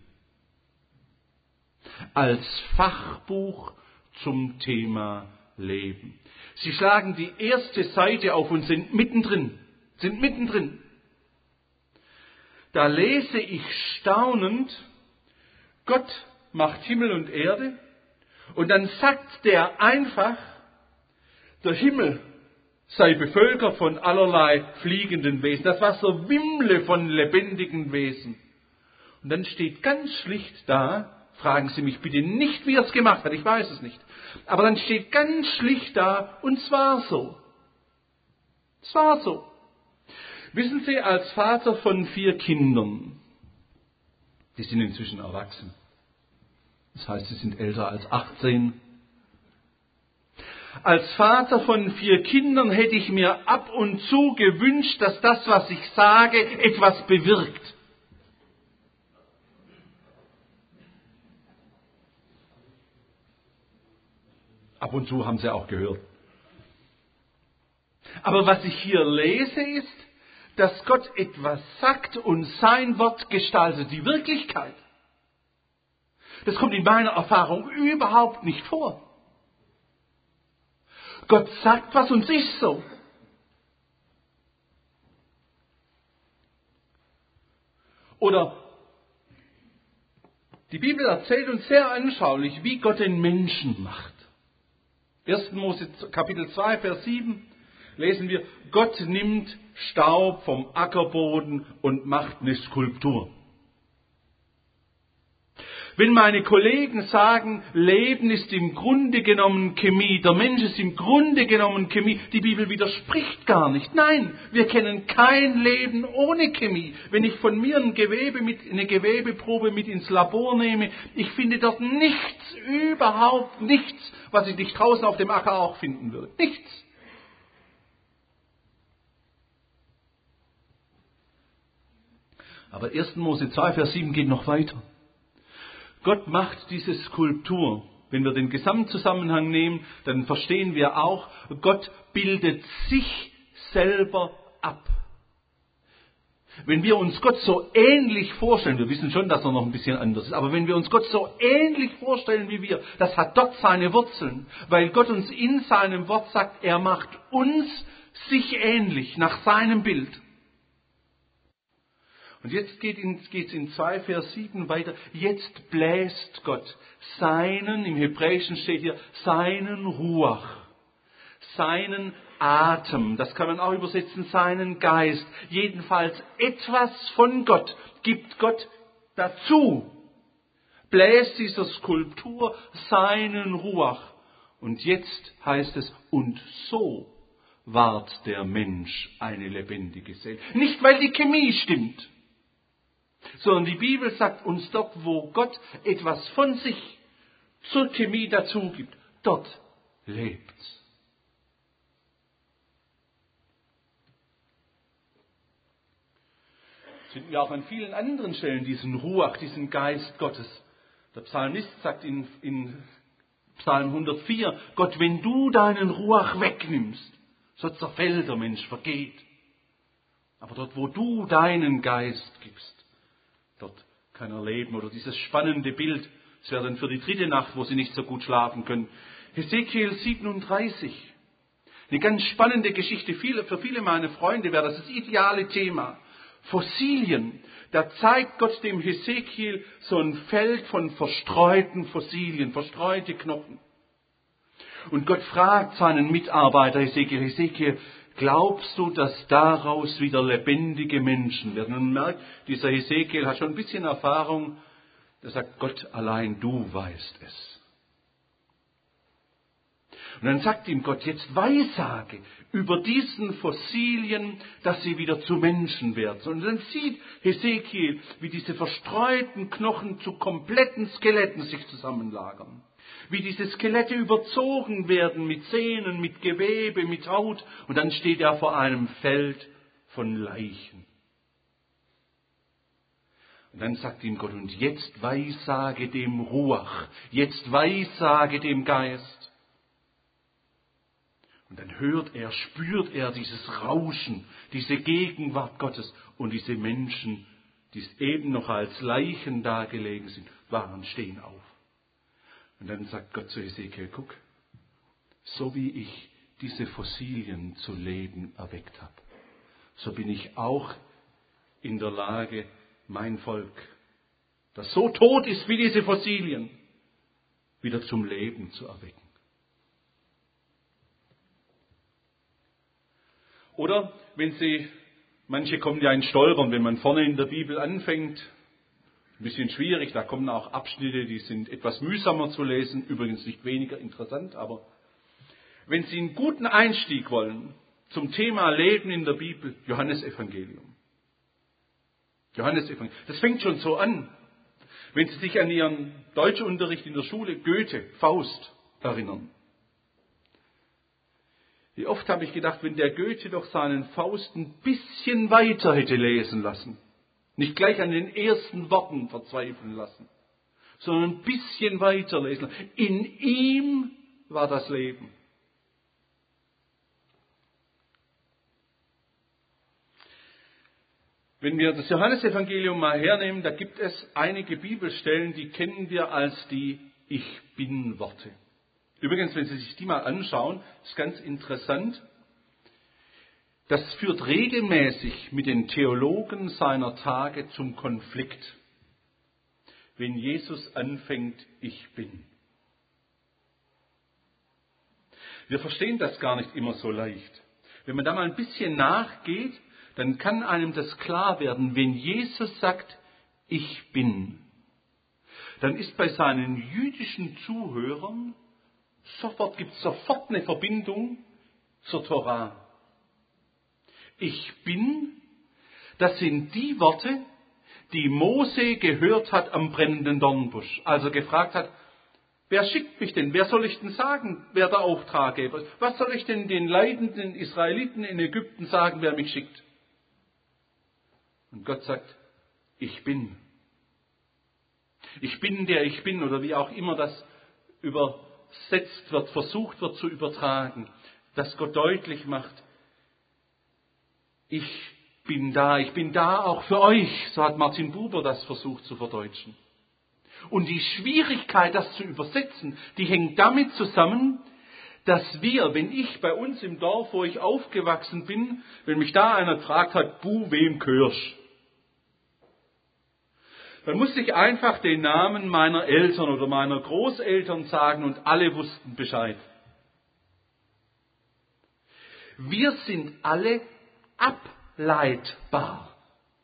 als Fachbuch zum Thema Leben. Sie schlagen die erste Seite auf und sind mittendrin. Da lese ich staunend, Gott macht Himmel und Erde und dann sagt der einfach, der Himmel sei bevölkert von allerlei fliegenden Wesen. Das Wasser wimmle von lebendigen Wesen. Und dann steht ganz schlicht da, fragen Sie mich bitte nicht, wie er es gemacht hat, ich weiß es nicht. Aber dann steht ganz schlicht da, und zwar so. Es war so. Wissen Sie, als Vater von 4 Kindern, die sind inzwischen erwachsen, das heißt, sie sind älter als 18, als Vater von 4 Kindern hätte ich mir ab und zu gewünscht, dass das, was ich sage, etwas bewirkt. Ab und zu haben Sie auch gehört. Aber was ich hier lese ist, dass Gott etwas sagt und sein Wort gestaltet die Wirklichkeit. Das kommt in meiner Erfahrung überhaupt nicht vor. Gott sagt was und es ist so. Oder die Bibel erzählt uns sehr anschaulich, wie Gott den Menschen macht. 1. Mose Kapitel 2, Vers 7 lesen wir, Gott nimmt Staub vom Ackerboden und macht eine Skulptur. Wenn meine Kollegen sagen, Leben ist im Grunde genommen Chemie, der Mensch ist im Grunde genommen Chemie, die Bibel widerspricht gar nicht. Nein, wir kennen kein Leben ohne Chemie. Wenn ich von mir eine Gewebeprobe mit ins Labor nehme, ich finde dort nichts, überhaupt nichts, was ich nicht draußen auf dem Acker auch finden würde. Nichts. Aber 1. Mose 2, Vers 7 geht noch weiter. Gott macht diese Skulptur wenn wir den Gesamtzusammenhang nehmen, dann verstehen wir auch, Gott bildet sich selber ab. Wenn wir uns Gott so ähnlich vorstellen, wir wissen schon, dass er noch ein bisschen anders ist, aber wenn wir uns Gott so ähnlich vorstellen wie wir, das hat dort seine Wurzeln, weil Gott uns in seinem Wort sagt, er macht uns sich ähnlich, nach seinem Bild. Und jetzt geht es in 2 Vers 7 weiter. Jetzt bläst Gott seinen, im Hebräischen steht hier, seinen Ruach, seinen Atem, das kann man auch übersetzen, seinen Geist. Jedenfalls etwas von Gott gibt Gott dazu. Bläst dieser Skulptur seinen Ruach. Und jetzt heißt es, und so ward der Mensch eine lebendige Seele. Nicht, weil die Chemie stimmt, sondern die Bibel sagt uns dort, wo Gott etwas von sich zur Chemie dazu gibt, dort lebt's. Finden wir auch an vielen anderen Stellen diesen Ruach, diesen Geist Gottes. Der Psalmist sagt in Psalm 104, Gott, wenn du deinen Ruach wegnimmst, so zerfällt der Mensch, vergeht. Aber dort, wo du deinen Geist gibst, dort kann er leben. Oder dieses spannende Bild, das wäre dann für die 3. Nacht, wo sie nicht so gut schlafen können. Hesekiel 37. Eine ganz spannende Geschichte. Für viele meiner Freunde wäre das ideale Thema. Fossilien. Da zeigt Gott dem Hesekiel so ein Feld von verstreuten Fossilien, verstreute Knochen. Und Gott fragt seinen Mitarbeiter Hesekiel, glaubst du, dass daraus wieder lebendige Menschen werden? Und man merkt, dieser Hesekiel hat schon ein bisschen Erfahrung. Da sagt Gott, allein du weißt es. Und dann sagt ihm Gott, jetzt weissage über diesen Fossilien, dass sie wieder zu Menschen werden. Und dann sieht Hesekiel, wie diese verstreuten Knochen zu kompletten Skeletten sich zusammenlagern. Wie diese Skelette überzogen werden mit Sehnen, mit Gewebe, mit Haut. Und dann steht er vor einem Feld von Leichen. Und dann sagt ihm Gott, und jetzt weissage dem Ruach, jetzt weissage dem Geist. Und dann spürt er dieses Rauschen, diese Gegenwart Gottes. Und diese Menschen, die eben noch als Leichen dagelegen sind, stehen auf. Und dann sagt Gott zu Hesekiel, guck, so wie ich diese Fossilien zu Leben erweckt habe, so bin ich auch in der Lage, mein Volk, das so tot ist wie diese Fossilien, wieder zum Leben zu erwecken. Oder manche kommen ja in Stolpern, wenn man vorne in der Bibel anfängt, ein bisschen schwierig, da kommen auch Abschnitte, die sind etwas mühsamer zu lesen, übrigens nicht weniger interessant, aber wenn Sie einen guten Einstieg wollen zum Thema Leben in der Bibel, Johannesevangelium. Das fängt schon so an. Wenn Sie sich an Ihren Deutschunterricht in der Schule, Goethe, Faust erinnern. Wie oft habe ich gedacht, wenn der Goethe doch seinen Faust ein bisschen weiter hätte lesen lassen, nicht gleich an den ersten Worten verzweifeln lassen, sondern ein bisschen weiter lesen. In ihm war das Leben. Wenn wir das Johannesevangelium mal hernehmen, da gibt es einige Bibelstellen, die kennen wir als die Ich Bin-Worte. Übrigens, wenn Sie sich die mal anschauen, ist ganz interessant. Das führt regelmäßig mit den Theologen seiner Tage zum Konflikt. Wenn Jesus anfängt, ich bin. Wir verstehen das gar nicht immer so leicht. Wenn man da mal ein bisschen nachgeht, dann kann einem das klar werden, wenn Jesus sagt, ich bin, dann ist bei seinen jüdischen Zuhörern gibt es sofort eine Verbindung zur Torah. Ich bin, das sind die Worte, die Mose gehört hat am brennenden Dornbusch, als er gefragt hat, wer schickt mich denn? Wer soll ich denn sagen, wer der Auftraggeber ist? Was soll ich denn den leidenden Israeliten in Ägypten sagen, wer mich schickt? Und Gott sagt, ich bin. Ich bin der ich bin, oder wie auch immer das übersetzt wird, versucht wird zu übertragen, dass Gott deutlich macht, ich bin da auch für euch, so hat Martin Buber das versucht zu verdeutschen. Und die Schwierigkeit, das zu übersetzen, die hängt damit zusammen, dass wir, wenn ich bei uns im Dorf, wo ich aufgewachsen bin, wenn mich da einer gefragt hat, du, wem gehörst? Dann musste ich einfach den Namen meiner Eltern oder meiner Großeltern sagen und alle wussten Bescheid. Wir sind alle ableitbar.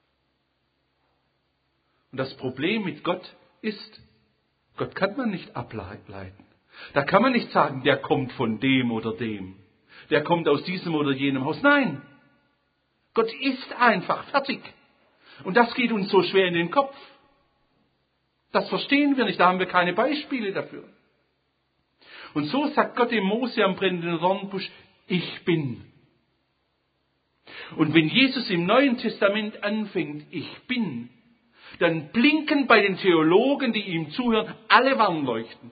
Und das Problem mit Gott ist, Gott kann man nicht ableiten. Da kann man nicht sagen, der kommt von dem oder dem. Der kommt aus diesem oder jenem Haus. Nein, Gott ist einfach fertig. Und das geht uns so schwer in den Kopf. Das verstehen wir nicht, da haben wir keine Beispiele dafür. Und so sagt Gott dem Mose am brennenden Dornbusch, ich bin. Und wenn Jesus im Neuen Testament anfängt, ich bin, dann blinken bei den Theologen, die ihm zuhören, alle Warnleuchten.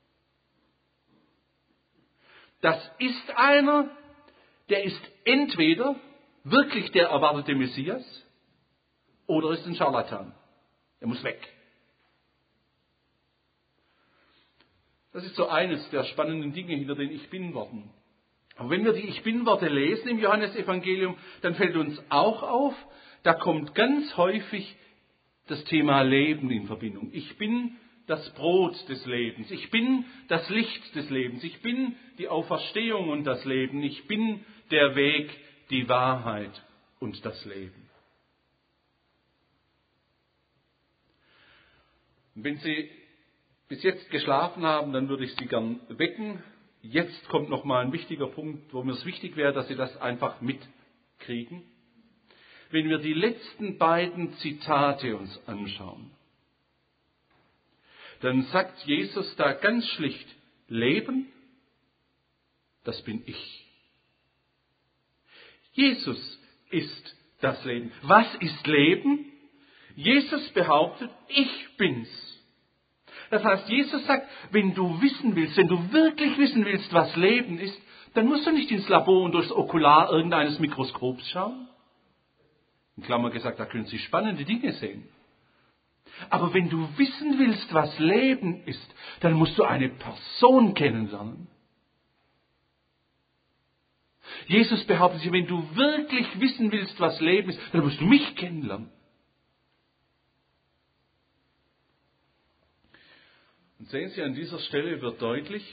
Das ist einer, der ist entweder wirklich der erwartete Messias oder ist ein Scharlatan. Er muss weg. Das ist so eines der spannenden Dinge hinter den Ich Bin-Worten. Aber wenn wir die Ich Bin-Worte lesen im Johannesevangelium, dann fällt uns auch auf, da kommt ganz häufig das Thema Leben in Verbindung. Ich bin das Brot des Lebens. Ich bin das Licht des Lebens. Ich bin die Auferstehung und das Leben. Ich bin der Weg, die Wahrheit und das Leben. Und wenn Sie bis jetzt geschlafen haben, dann würde ich Sie gern wecken. Jetzt kommt noch mal ein wichtiger Punkt, wo mir es wichtig wäre, dass Sie das einfach mitkriegen. Wenn wir die letzten beiden Zitate uns anschauen, dann sagt Jesus da ganz schlicht, Leben, das bin ich. Jesus ist das Leben. Was ist Leben? Jesus behauptet, ich bin's. Das heißt, Jesus sagt, wenn du wissen willst, wenn du wirklich wissen willst, was Leben ist, dann musst du nicht ins Labor und durchs Okular irgendeines Mikroskops schauen. In Klammer gesagt, da können Sie spannende Dinge sehen. Aber wenn du wissen willst, was Leben ist, dann musst du eine Person kennenlernen. Jesus behauptet, wenn du wirklich wissen willst, was Leben ist, dann musst du mich kennenlernen. Und sehen Sie, an dieser Stelle wird deutlich,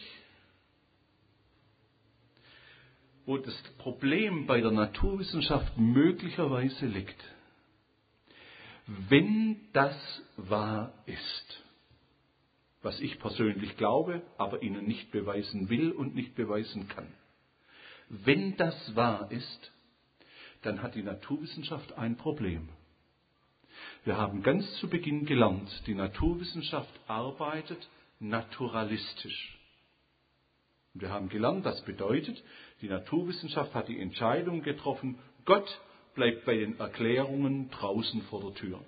wo das Problem bei der Naturwissenschaft möglicherweise liegt. Wenn das wahr ist, was ich persönlich glaube, aber Ihnen nicht beweisen will und nicht beweisen kann, wenn das wahr ist, dann hat die Naturwissenschaft ein Problem. Wir haben ganz zu Beginn gelernt, die Naturwissenschaft arbeitet naturalistisch. Und wir haben gelernt, das bedeutet, die Naturwissenschaft hat die Entscheidung getroffen, Gott bleibt bei den Erklärungen draußen vor der Tür.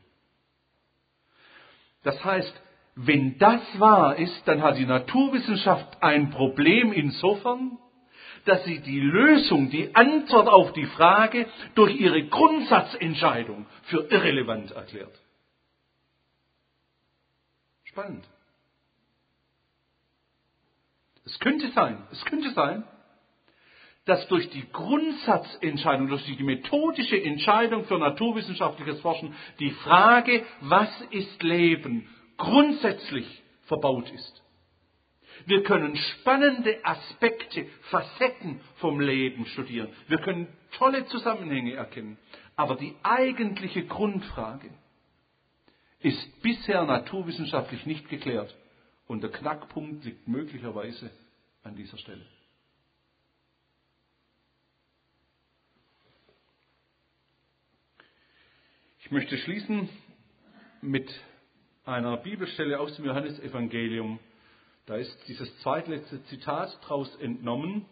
Das heißt, wenn das wahr ist, dann hat die Naturwissenschaft ein Problem insofern, dass sie die Lösung, die Antwort auf die Frage durch ihre Grundsatzentscheidung für irrelevant erklärt. Spannend. Es könnte sein, dass durch die Grundsatzentscheidung, durch die methodische Entscheidung für naturwissenschaftliches Forschen die Frage, was ist Leben, grundsätzlich verbaut ist. Wir können spannende Aspekte, Facetten vom Leben studieren. Wir können tolle Zusammenhänge erkennen. Aber die eigentliche Grundfrage ist bisher naturwissenschaftlich nicht geklärt. Und der Knackpunkt liegt möglicherweise an dieser Stelle. Ich möchte schließen mit einer Bibelstelle aus dem Johannesevangelium. Da ist dieses zweitletzte Zitat daraus entnommen.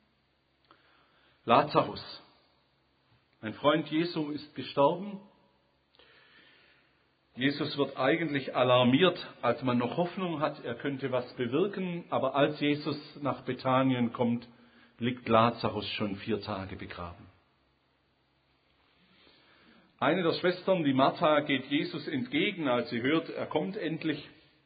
Lazarus, ein Freund Jesu, ist gestorben. Jesus wird eigentlich alarmiert, als man noch Hoffnung hat, er könnte was bewirken. Aber als Jesus nach Bethanien kommt, liegt Lazarus schon 4 Tage begraben. Eine der Schwestern, die Martha, geht Jesus entgegen, als sie hört, er kommt endlich.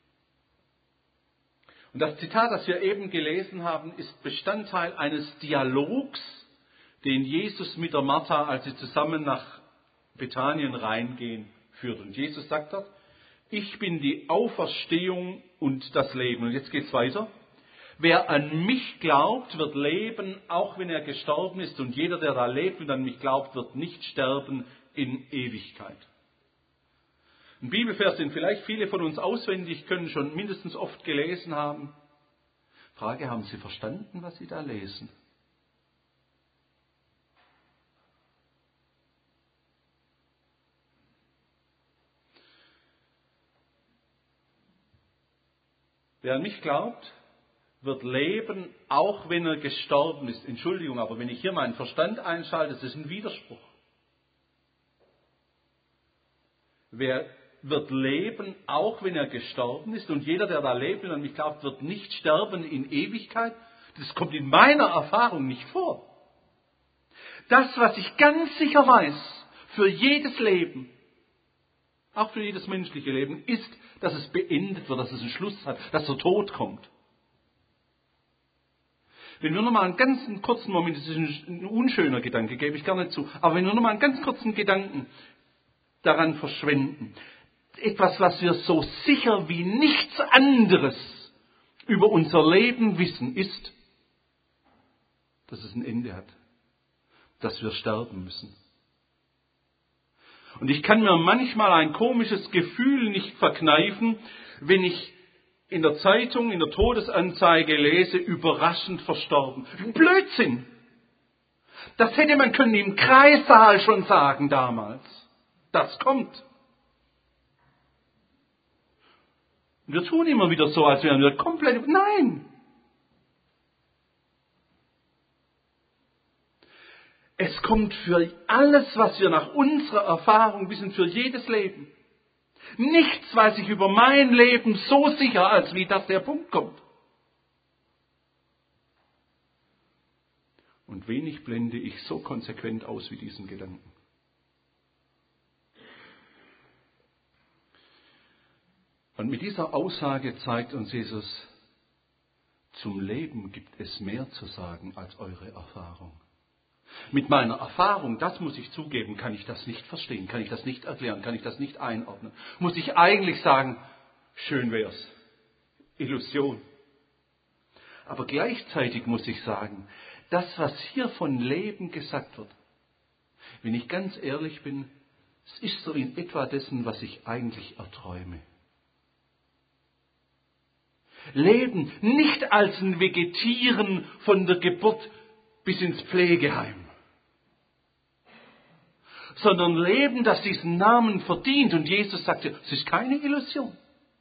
Und das Zitat, das wir eben gelesen haben, ist Bestandteil eines Dialogs, den Jesus mit der Martha, als sie zusammen nach Bethanien reingehen, führt. Und Jesus sagt dort, ich bin die Auferstehung und das Leben. Und jetzt geht's weiter. Wer an mich glaubt, wird leben, auch wenn er gestorben ist. Und jeder, der da lebt und an mich glaubt, wird nicht sterben in Ewigkeit. Ein Bibelvers, den vielleicht viele von uns auswendig können, schon mindestens oft gelesen haben. Frage, haben Sie verstanden, was Sie da lesen? Wer an mich glaubt, wird leben, auch wenn er gestorben ist. Entschuldigung, aber wenn ich hier meinen Verstand einschalte, das ist ein Widerspruch. Wer wird leben, auch wenn er gestorben ist. Und jeder, der da lebt und an mich glaubt, wird nicht sterben in Ewigkeit. Das kommt in meiner Erfahrung nicht vor. Das, was ich ganz sicher weiß, für jedes Leben, auch für jedes menschliche Leben, ist, dass es beendet wird, dass es einen Schluss hat, dass der Tod kommt. Wenn wir noch mal einen ganz kurzen Moment, das ist ein unschöner Gedanke, gebe ich gerne zu, aber wenn wir noch mal einen ganz kurzen Gedanken daran verschwenden, etwas, was wir so sicher wie nichts anderes über unser Leben wissen, ist, dass es ein Ende hat, dass wir sterben müssen. Und ich kann mir manchmal ein komisches Gefühl nicht verkneifen, wenn ich in der Zeitung, in der Todesanzeige lese, überraschend verstorben. Blödsinn! Das hätte man können im Kreissaal schon sagen damals. Das kommt. Und wir tun immer wieder so, als wären wir komplett... Nein! Es kommt für alles, was wir nach unserer Erfahrung wissen, für jedes Leben. Nichts weiß ich über mein Leben so sicher, als wie dass der Punkt kommt. Und wenig blende ich so konsequent aus wie diesen Gedanken. Und mit dieser Aussage zeigt uns Jesus, zum Leben gibt es mehr zu sagen als eure Erfahrung. Mit meiner Erfahrung, das muss ich zugeben, kann ich das nicht verstehen, kann ich das nicht erklären, kann ich das nicht einordnen. Muss ich eigentlich sagen, schön wär's, Illusion. Aber gleichzeitig muss ich sagen, das, was hier von Leben gesagt wird, wenn ich ganz ehrlich bin, es ist so in etwa dessen, was ich eigentlich erträume. Leben nicht als ein Vegetieren von der Geburt bis ins Pflegeheim, sondern Leben, das diesen Namen verdient. Und Jesus sagte, es ist keine Illusion.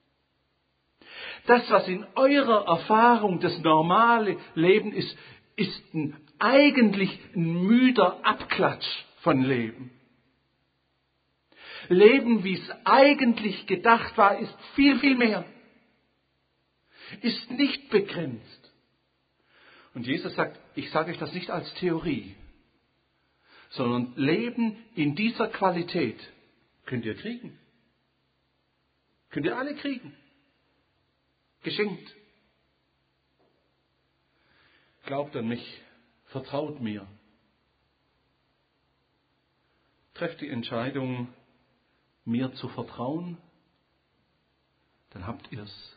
Das, was in eurer Erfahrung das normale Leben ist, ist eigentlich ein müder Abklatsch von Leben. Leben, wie es eigentlich gedacht war, ist viel, viel mehr. Ist nicht begrenzt. Und Jesus sagt, ich sage euch das nicht als Theorie, sondern Leben in dieser Qualität könnt ihr kriegen. Könnt ihr alle kriegen. Geschenkt. Glaubt an mich, vertraut mir. Trefft die Entscheidung, mir zu vertrauen, dann habt ihr's.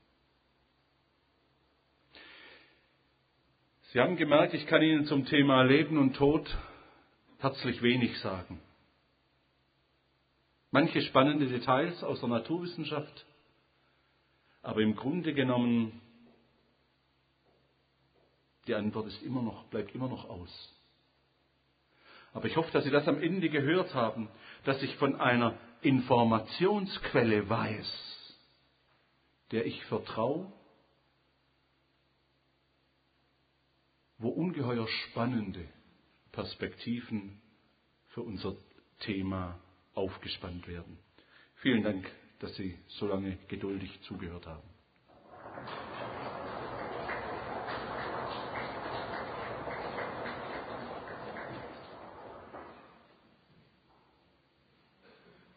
Sie haben gemerkt, ich kann Ihnen zum Thema Leben und Tod herzlich wenig sagen. Manche spannende Details aus der Naturwissenschaft, aber im Grunde genommen, die Antwort bleibt immer noch aus. Aber ich hoffe, dass Sie das am Ende gehört haben, dass ich von einer Informationsquelle weiß, der ich vertraue, wo ungeheuer spannende Perspektiven für unser Thema aufgespannt werden. Vielen Dank, dass Sie so lange geduldig zugehört haben.